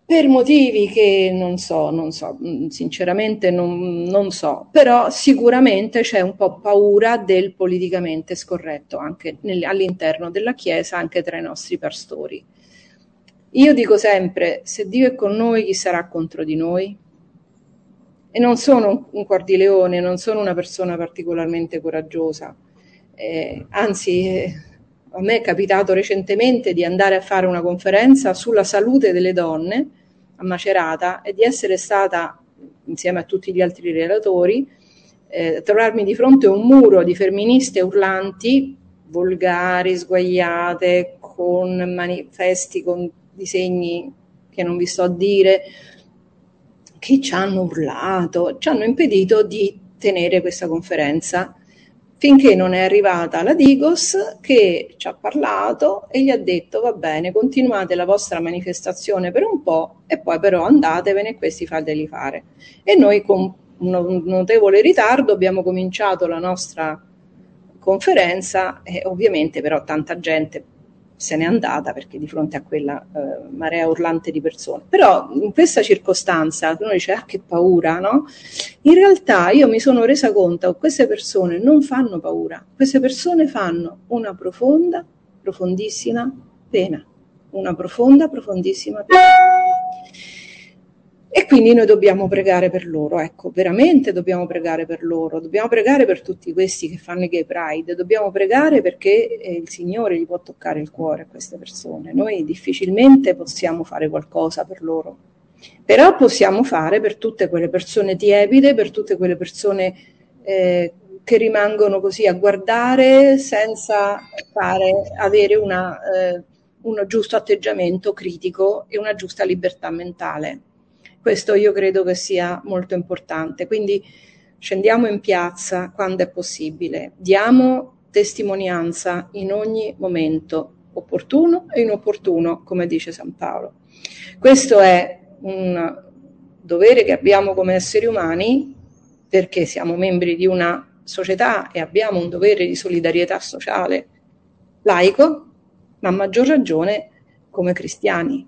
Per motivi che non so, non so, sinceramente non, non so, però sicuramente c'è un po' paura del politicamente scorretto anche nel, all'interno della Chiesa, anche tra i nostri pastori. Io dico sempre, se Dio è con noi, chi sarà contro di noi? E non sono un cuor di leone, non sono una persona particolarmente coraggiosa, eh, anzi eh, a me è capitato recentemente di andare a fare una conferenza sulla salute delle donne a Macerata e di essere stata, insieme a tutti gli altri relatori, eh, trovarmi di fronte a un muro di femministe urlanti, volgari, sguaiate, con manifesti, con disegni che non vi so a dire, che ci hanno urlato, ci hanno impedito di tenere questa conferenza, finché non è arrivata la Digos che ci ha parlato e gli ha detto va bene, continuate la vostra manifestazione per un po' e poi però andatevene e questi fateli fare. E noi con un notevole ritardo abbiamo cominciato la nostra conferenza e ovviamente però tanta gente se n'è andata perché di fronte a quella eh, marea urlante di persone. Però in questa circostanza uno dice ah che paura, no? In realtà io mi sono resa conto che queste persone non fanno paura, queste persone fanno una profonda, profondissima pena, una profonda, profondissima pena. E quindi noi dobbiamo pregare per loro, ecco, veramente dobbiamo pregare per loro, dobbiamo pregare per tutti questi che fanno i Gay Pride, dobbiamo pregare perché eh, il Signore gli può toccare il cuore a queste persone. Noi difficilmente possiamo fare qualcosa per loro, però possiamo fare per tutte quelle persone tiepide, per tutte quelle persone eh, che rimangono così a guardare senza fare, avere una, eh, un giusto atteggiamento critico e una giusta libertà mentale. Questo io credo che sia molto importante, quindi scendiamo in piazza quando è possibile, diamo testimonianza in ogni momento, opportuno e inopportuno, come dice San Paolo. Questo è un dovere che abbiamo come esseri umani, perché siamo membri di una società e abbiamo un dovere di solidarietà sociale laico, ma a maggior ragione come cristiani.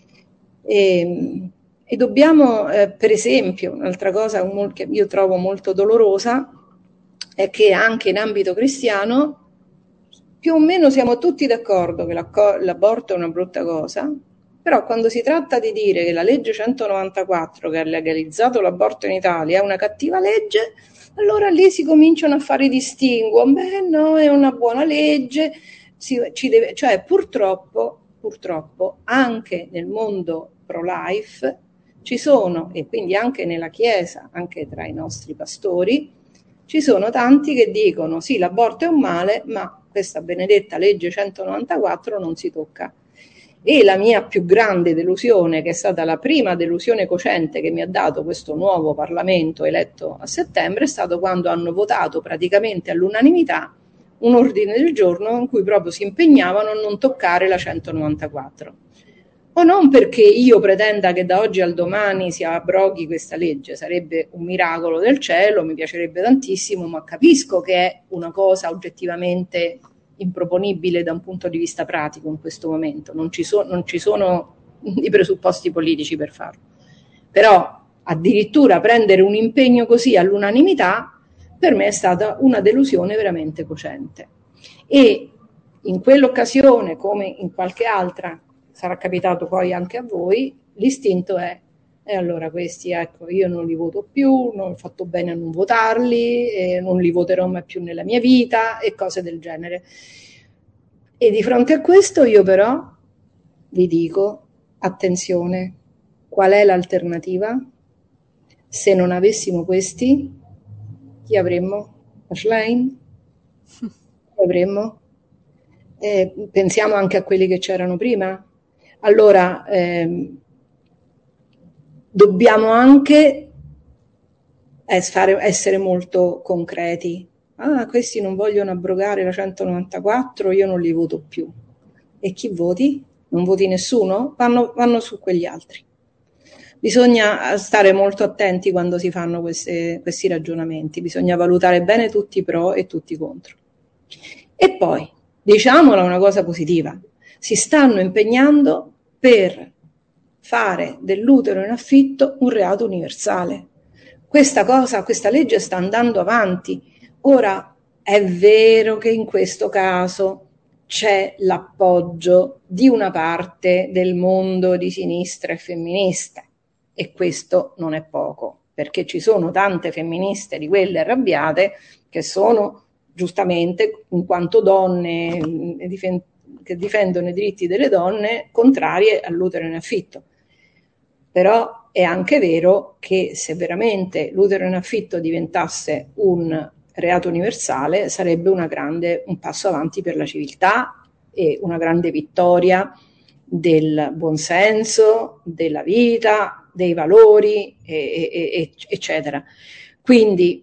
E, E dobbiamo, eh, per esempio, un'altra cosa che io trovo molto dolorosa è che anche in ambito cristiano più o meno siamo tutti d'accordo che l'aborto è una brutta cosa, però quando si tratta di dire che la legge centonovantaquattro che ha legalizzato l'aborto in Italia è una cattiva legge, allora lì si cominciano a fare i distinguo, beh no, è una buona legge, si, ci deve, cioè purtroppo, purtroppo anche nel mondo pro-life ci sono, e quindi anche nella Chiesa, anche tra i nostri pastori, ci sono tanti che dicono sì, l'aborto è un male, ma questa benedetta legge centonovantaquattro non si tocca. E la mia più grande delusione, che è stata la prima delusione cocente che mi ha dato questo nuovo Parlamento eletto a settembre, è stato quando hanno votato praticamente all'unanimità un ordine del giorno in cui proprio si impegnavano a non toccare la centonovantaquattro. O non perché io pretenda che da oggi al domani si abroghi questa legge, sarebbe un miracolo del cielo, mi piacerebbe tantissimo, ma capisco che è una cosa oggettivamente improponibile da un punto di vista pratico in questo momento, non ci, so, non ci sono i presupposti politici per farlo. Però addirittura prendere un impegno così all'unanimità per me è stata una delusione veramente cocente. E in quell'occasione, come in qualche altra, sarà capitato poi anche a voi, l'istinto è e allora questi, ecco, io non li voto più, non ho fatto bene a non votarli, e non li voterò mai più nella mia vita e cose del genere. E di fronte a questo io però vi dico, attenzione, qual è l'alternativa? Se non avessimo questi, chi avremmo? Ashlein? Chi avremmo? Eh, pensiamo anche a quelli che c'erano prima. Allora, ehm, dobbiamo anche essere molto concreti. Ah, questi non vogliono abrogare la centonovantaquattro, io non li voto più. E chi voti? Non voti nessuno? Vanno, vanno su quegli altri. Bisogna stare molto attenti quando si fanno queste, questi ragionamenti, bisogna valutare bene tutti i pro e tutti i contro. E poi, diciamola una cosa positiva, si stanno impegnando per fare dell'utero in affitto un reato universale. Questa cosa, questa legge sta andando avanti. Ora, è vero che in questo caso c'è l'appoggio di una parte del mondo di sinistra e femminista, e questo non è poco, perché ci sono tante femministe di quelle arrabbiate che sono giustamente, in quanto donne che difendono i diritti delle donne, contrarie all'utero in affitto. Però è anche vero che se veramente l'utero in affitto diventasse un reato universale, sarebbe una grande, un passo avanti per la civiltà e una grande vittoria del buonsenso, della vita, dei valori, e, e, eccetera. Quindi,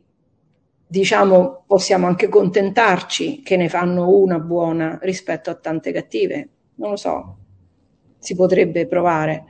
diciamo, possiamo anche contentarci che ne fanno una buona rispetto a tante cattive. Non lo so, si potrebbe provare.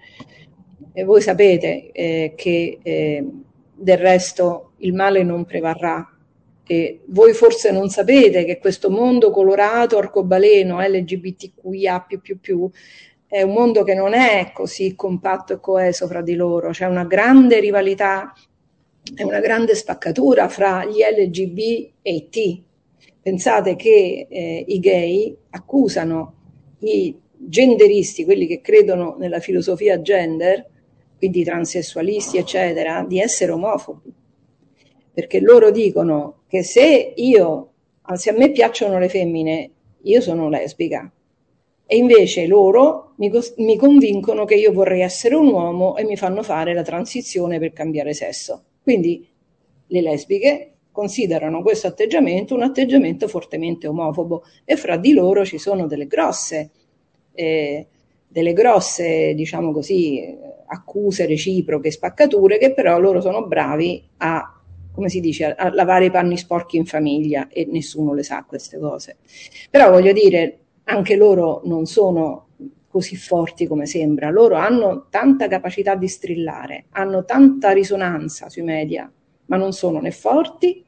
E voi sapete eh, che eh, del resto il male non prevarrà. E voi forse non sapete che questo mondo colorato, arcobaleno, L G B T Q I A più più più, è un mondo che non è così compatto e coeso fra di loro. C'è una grande rivalità e una grande spaccatura fra gli L G B e i T. Pensate che eh, i gay accusano i genderisti, quelli che credono nella filosofia gender, quindi i transessualisti eccetera, di essere omofobi, perché loro dicono che se io, se a me piacciono le femmine, io sono lesbica, e invece loro mi, mi convincono che io vorrei essere un uomo e mi fanno fare la transizione per cambiare sesso. Quindi le lesbiche considerano questo atteggiamento un atteggiamento fortemente omofobo, e fra di loro ci sono delle grosse eh, delle grosse, diciamo così, accuse reciproche, spaccature, che però loro sono bravi a, come si dice, a, a lavare i panni sporchi in famiglia, e nessuno le sa queste cose. Però voglio dire, anche loro non sono così forti come sembra. Loro hanno tanta capacità di strillare, hanno tanta risonanza sui media, ma non sono né forti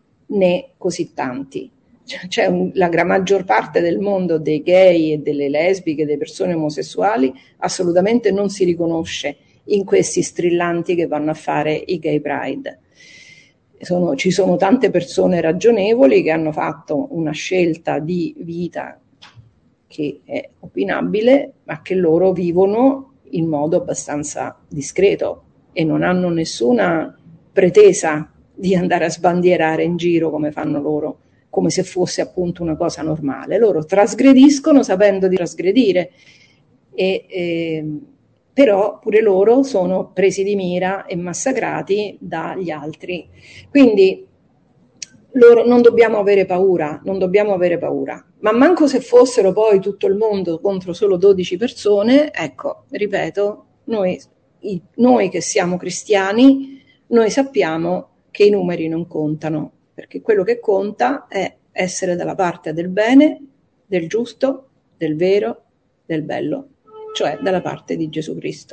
né così tanti. C'è un, la gran maggior parte del mondo dei gay e delle lesbiche, delle persone omosessuali, assolutamente non si riconosce in questi strillanti che vanno a fare i gay pride. Sono, ci sono tante persone ragionevoli che hanno fatto una scelta di vita che è opinabile, ma che loro vivono in modo abbastanza discreto e non hanno nessuna pretesa di andare a sbandierare in giro come fanno loro, come se fosse appunto una cosa normale. Loro trasgrediscono sapendo di trasgredire, e, eh, però pure loro sono presi di mira e massacrati dagli altri. Quindi loro, non dobbiamo avere paura, non dobbiamo avere paura. Ma manco se fossero poi tutto il mondo contro solo dodici persone, ecco, ripeto, noi, i, noi che siamo cristiani, noi sappiamo che i numeri non contano, perché quello che conta è essere dalla parte del bene, del giusto, del vero, del bello, cioè dalla parte di Gesù Cristo.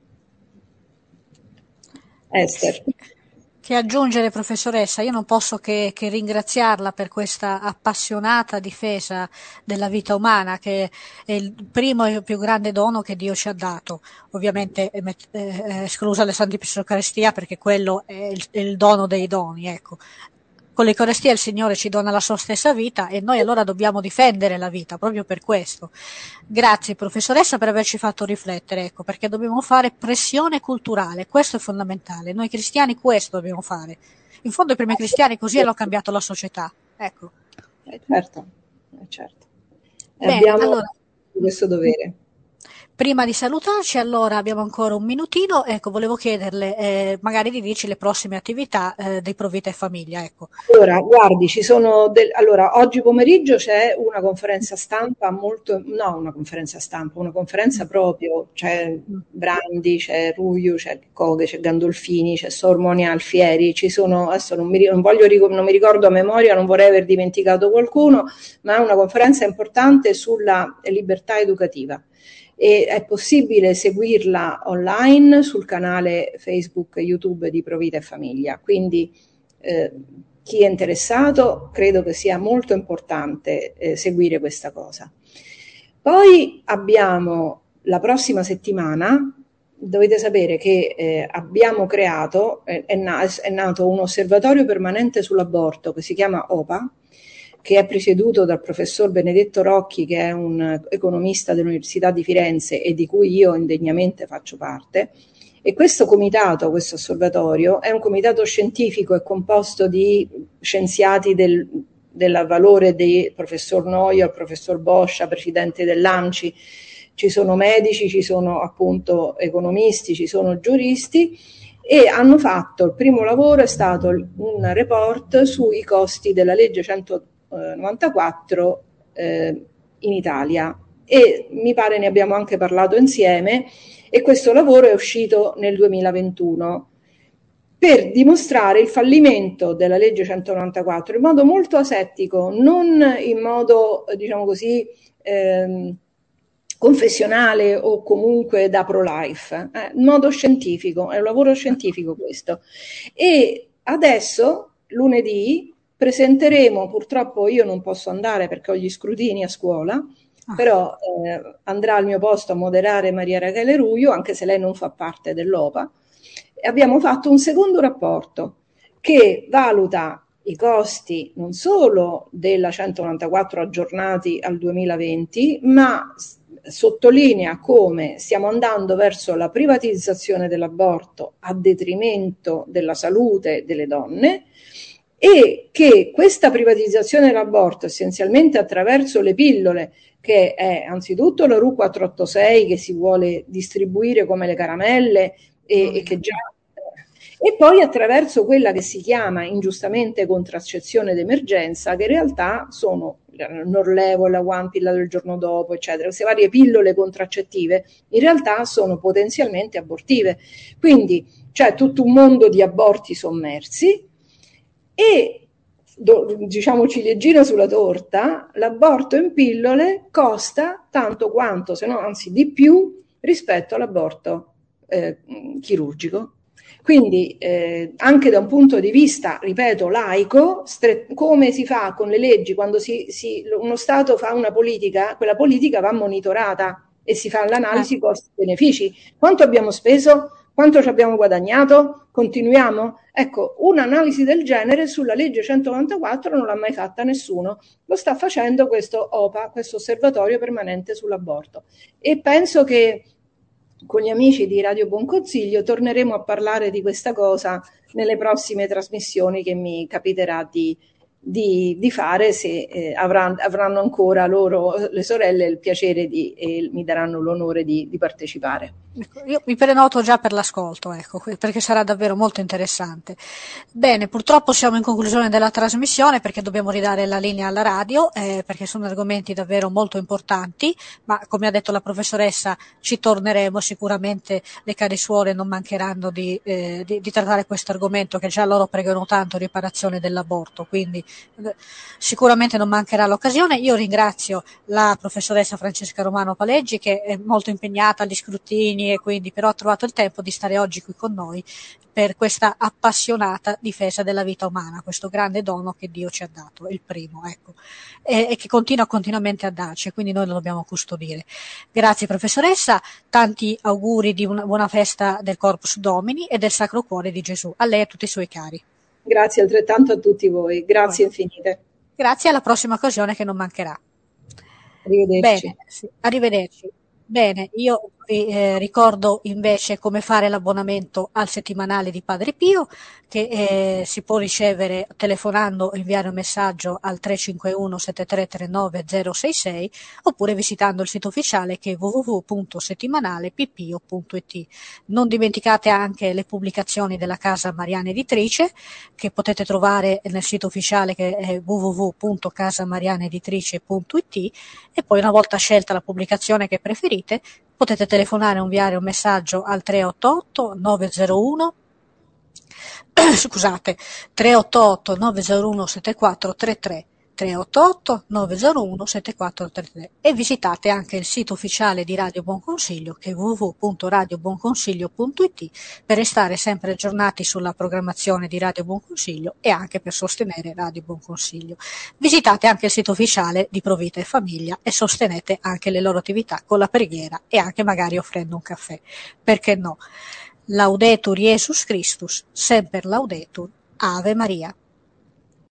Esther. Che aggiungere, professoressa? Io non posso che, che ringraziarla per questa appassionata difesa della vita umana, che è il primo e più grande dono che Dio ci ha dato, ovviamente eh, eh, esclusa la Santissima Eucaristia, perché quello è il, è il dono dei doni, ecco. Con l'Eucaristia il Signore ci dona la sua stessa vita, e noi allora dobbiamo difendere la vita, proprio per questo. Grazie professoressa per averci fatto riflettere, ecco, perché dobbiamo fare pressione culturale, questo è fondamentale. Noi cristiani questo dobbiamo fare. In fondo i primi cristiani così hanno cambiato la società, ecco. Eh, certo, eh, certo. Bene, abbiamo allora, questo dovere. Prima di salutarci, allora abbiamo ancora un minutino, ecco, volevo chiederle eh, magari di dirci le prossime attività eh, dei Pro Vita e Famiglia, ecco. Allora, guardi, ci sono del... allora, oggi pomeriggio c'è una conferenza stampa molto, no, una conferenza stampa, una conferenza proprio, c'è Brandi, c'è Ruiu, c'è Coghe, c'è Gandolfini, c'è Sormoni Alfieri, ci sono, adesso non mi, non voglio, non mi ricordo a memoria, non vorrei aver dimenticato qualcuno, ma è una conferenza importante sulla libertà educativa. E è possibile seguirla online sul canale Facebook e YouTube di Pro Vita e Famiglia, quindi eh, chi è interessato credo che sia molto importante eh, seguire questa cosa. Poi abbiamo la prossima settimana, dovete sapere che eh, abbiamo creato, eh, è, na- è nato un osservatorio permanente sull'aborto che si chiama O P A, che è presieduto dal professor Benedetto Rocchi, che è un economista dell'Università di Firenze e di cui io indegnamente faccio parte. E questo comitato, questo osservatorio, è un comitato scientifico, è composto di scienziati del, del valore del professor Noio, il professor Boscia, presidente dell'ANCI, ci sono medici, ci sono appunto economisti, ci sono giuristi, e hanno fatto, il primo lavoro è stato un report sui costi della legge centonovantaquattro eh, in Italia, e mi pare ne abbiamo anche parlato insieme, e questo lavoro è uscito nel duemilaventuno per dimostrare il fallimento della legge centonovantaquattro in modo molto asettico, non in modo, diciamo così, ehm, confessionale o comunque da pro-life, eh, in modo scientifico, è un lavoro scientifico questo. E adesso, lunedì, presenteremo, purtroppo io non posso andare perché ho gli scrutini a scuola, però eh, andrà al mio posto a moderare Maria Rachele Ruio, anche se lei non fa parte dell'O P A. Abbiamo fatto un secondo rapporto che valuta i costi non solo della centonovantaquattro aggiornati al duemilaventi, ma sottolinea come stiamo andando verso la privatizzazione dell'aborto a detrimento della salute delle donne, e che questa privatizzazione dell'aborto, essenzialmente attraverso le pillole, che è anzitutto la R U quattrocentottantasei che si vuole distribuire come le caramelle e, e che già e poi attraverso quella che si chiama ingiustamente contraccezione d'emergenza, che in realtà sono Norlevo, la One, pilla del giorno dopo, eccetera. Queste varie pillole contraccettive in realtà sono potenzialmente abortive. Quindi c'è tutto un mondo di aborti sommersi e, do, diciamo ciliegina sulla torta, l'aborto in pillole costa tanto quanto, se no anzi di più, rispetto all'aborto eh, chirurgico. Quindi eh, anche da un punto di vista, ripeto, laico, stre- come si fa con le leggi quando si, si, uno Stato fa una politica, quella politica va monitorata e si fa l'analisi costi-benefici. Quanto abbiamo speso? Quanto ci abbiamo guadagnato? Continuiamo? Ecco, un'analisi del genere sulla legge centonovantaquattro non l'ha mai fatta nessuno. Lo sta facendo questo O P A, questo osservatorio permanente sull'aborto. E penso che con gli amici di Radio Buon Consiglio torneremo a parlare di questa cosa nelle prossime trasmissioni che mi capiterà di, di, di fare, se eh, avranno, avranno ancora loro, le sorelle, il piacere di, e mi daranno l'onore di, di partecipare. Io mi prenoto già per l'ascolto, ecco, perché sarà davvero molto interessante. Bene, purtroppo siamo in conclusione della trasmissione perché dobbiamo ridare la linea alla radio, eh, perché sono argomenti davvero molto importanti, ma come ha detto la professoressa ci torneremo sicuramente, le care suore non mancheranno di, eh, di, di trattare questo argomento che già loro pregano tanto, riparazione dell'aborto, quindi eh, sicuramente non mancherà l'occasione. Io ringrazio la professoressa Francesca Romano Paleggi, che è molto impegnata agli scrutini e quindi però ha trovato il tempo di stare oggi qui con noi per questa appassionata difesa della vita umana, questo grande dono che Dio ci ha dato, il primo, ecco, e, e che continua continuamente a darci, quindi noi lo dobbiamo custodire. Grazie professoressa, tanti auguri di una buona festa del Corpus Domini e del Sacro Cuore di Gesù, a lei e a tutti i suoi cari. Grazie altrettanto a tutti voi, grazie Buono. Infinite. Grazie, alla prossima occasione che non mancherà. Arrivederci. Bene, sì, arrivederci. Bene, io vi eh, ricordo invece come fare l'abbonamento al settimanale di Padre Pio, che eh, si può ricevere telefonando o inviare un messaggio al tre cinque uno sette tre tre nove zero sei sei oppure visitando il sito ufficiale che è w w w punto settimanale p p o punto i t. Non dimenticate anche le pubblicazioni della Casa Mariana Editrice che potete trovare nel sito ufficiale che è w w w punto casa mariana editrice punto i t, e poi una volta scelta la pubblicazione che preferite potete telefonare o inviare un messaggio al tre otto otto nove zero uno scusate tre otto otto nove zero uno sette quattro tre tre tre otto otto nove zero uno sette quattro tre tre e visitate anche il sito ufficiale di Radio Buon Consiglio, che è w w w punto radio buon consiglio punto i t, per restare sempre aggiornati sulla programmazione di Radio Buon Consiglio e anche per sostenere Radio Buon Consiglio. Visitate anche il sito ufficiale di Provita e Famiglia e sostenete anche le loro attività con la preghiera e anche magari offrendo un caffè. Perché no? Laudetur Jesus Christus, semper laudetur, Ave Maria.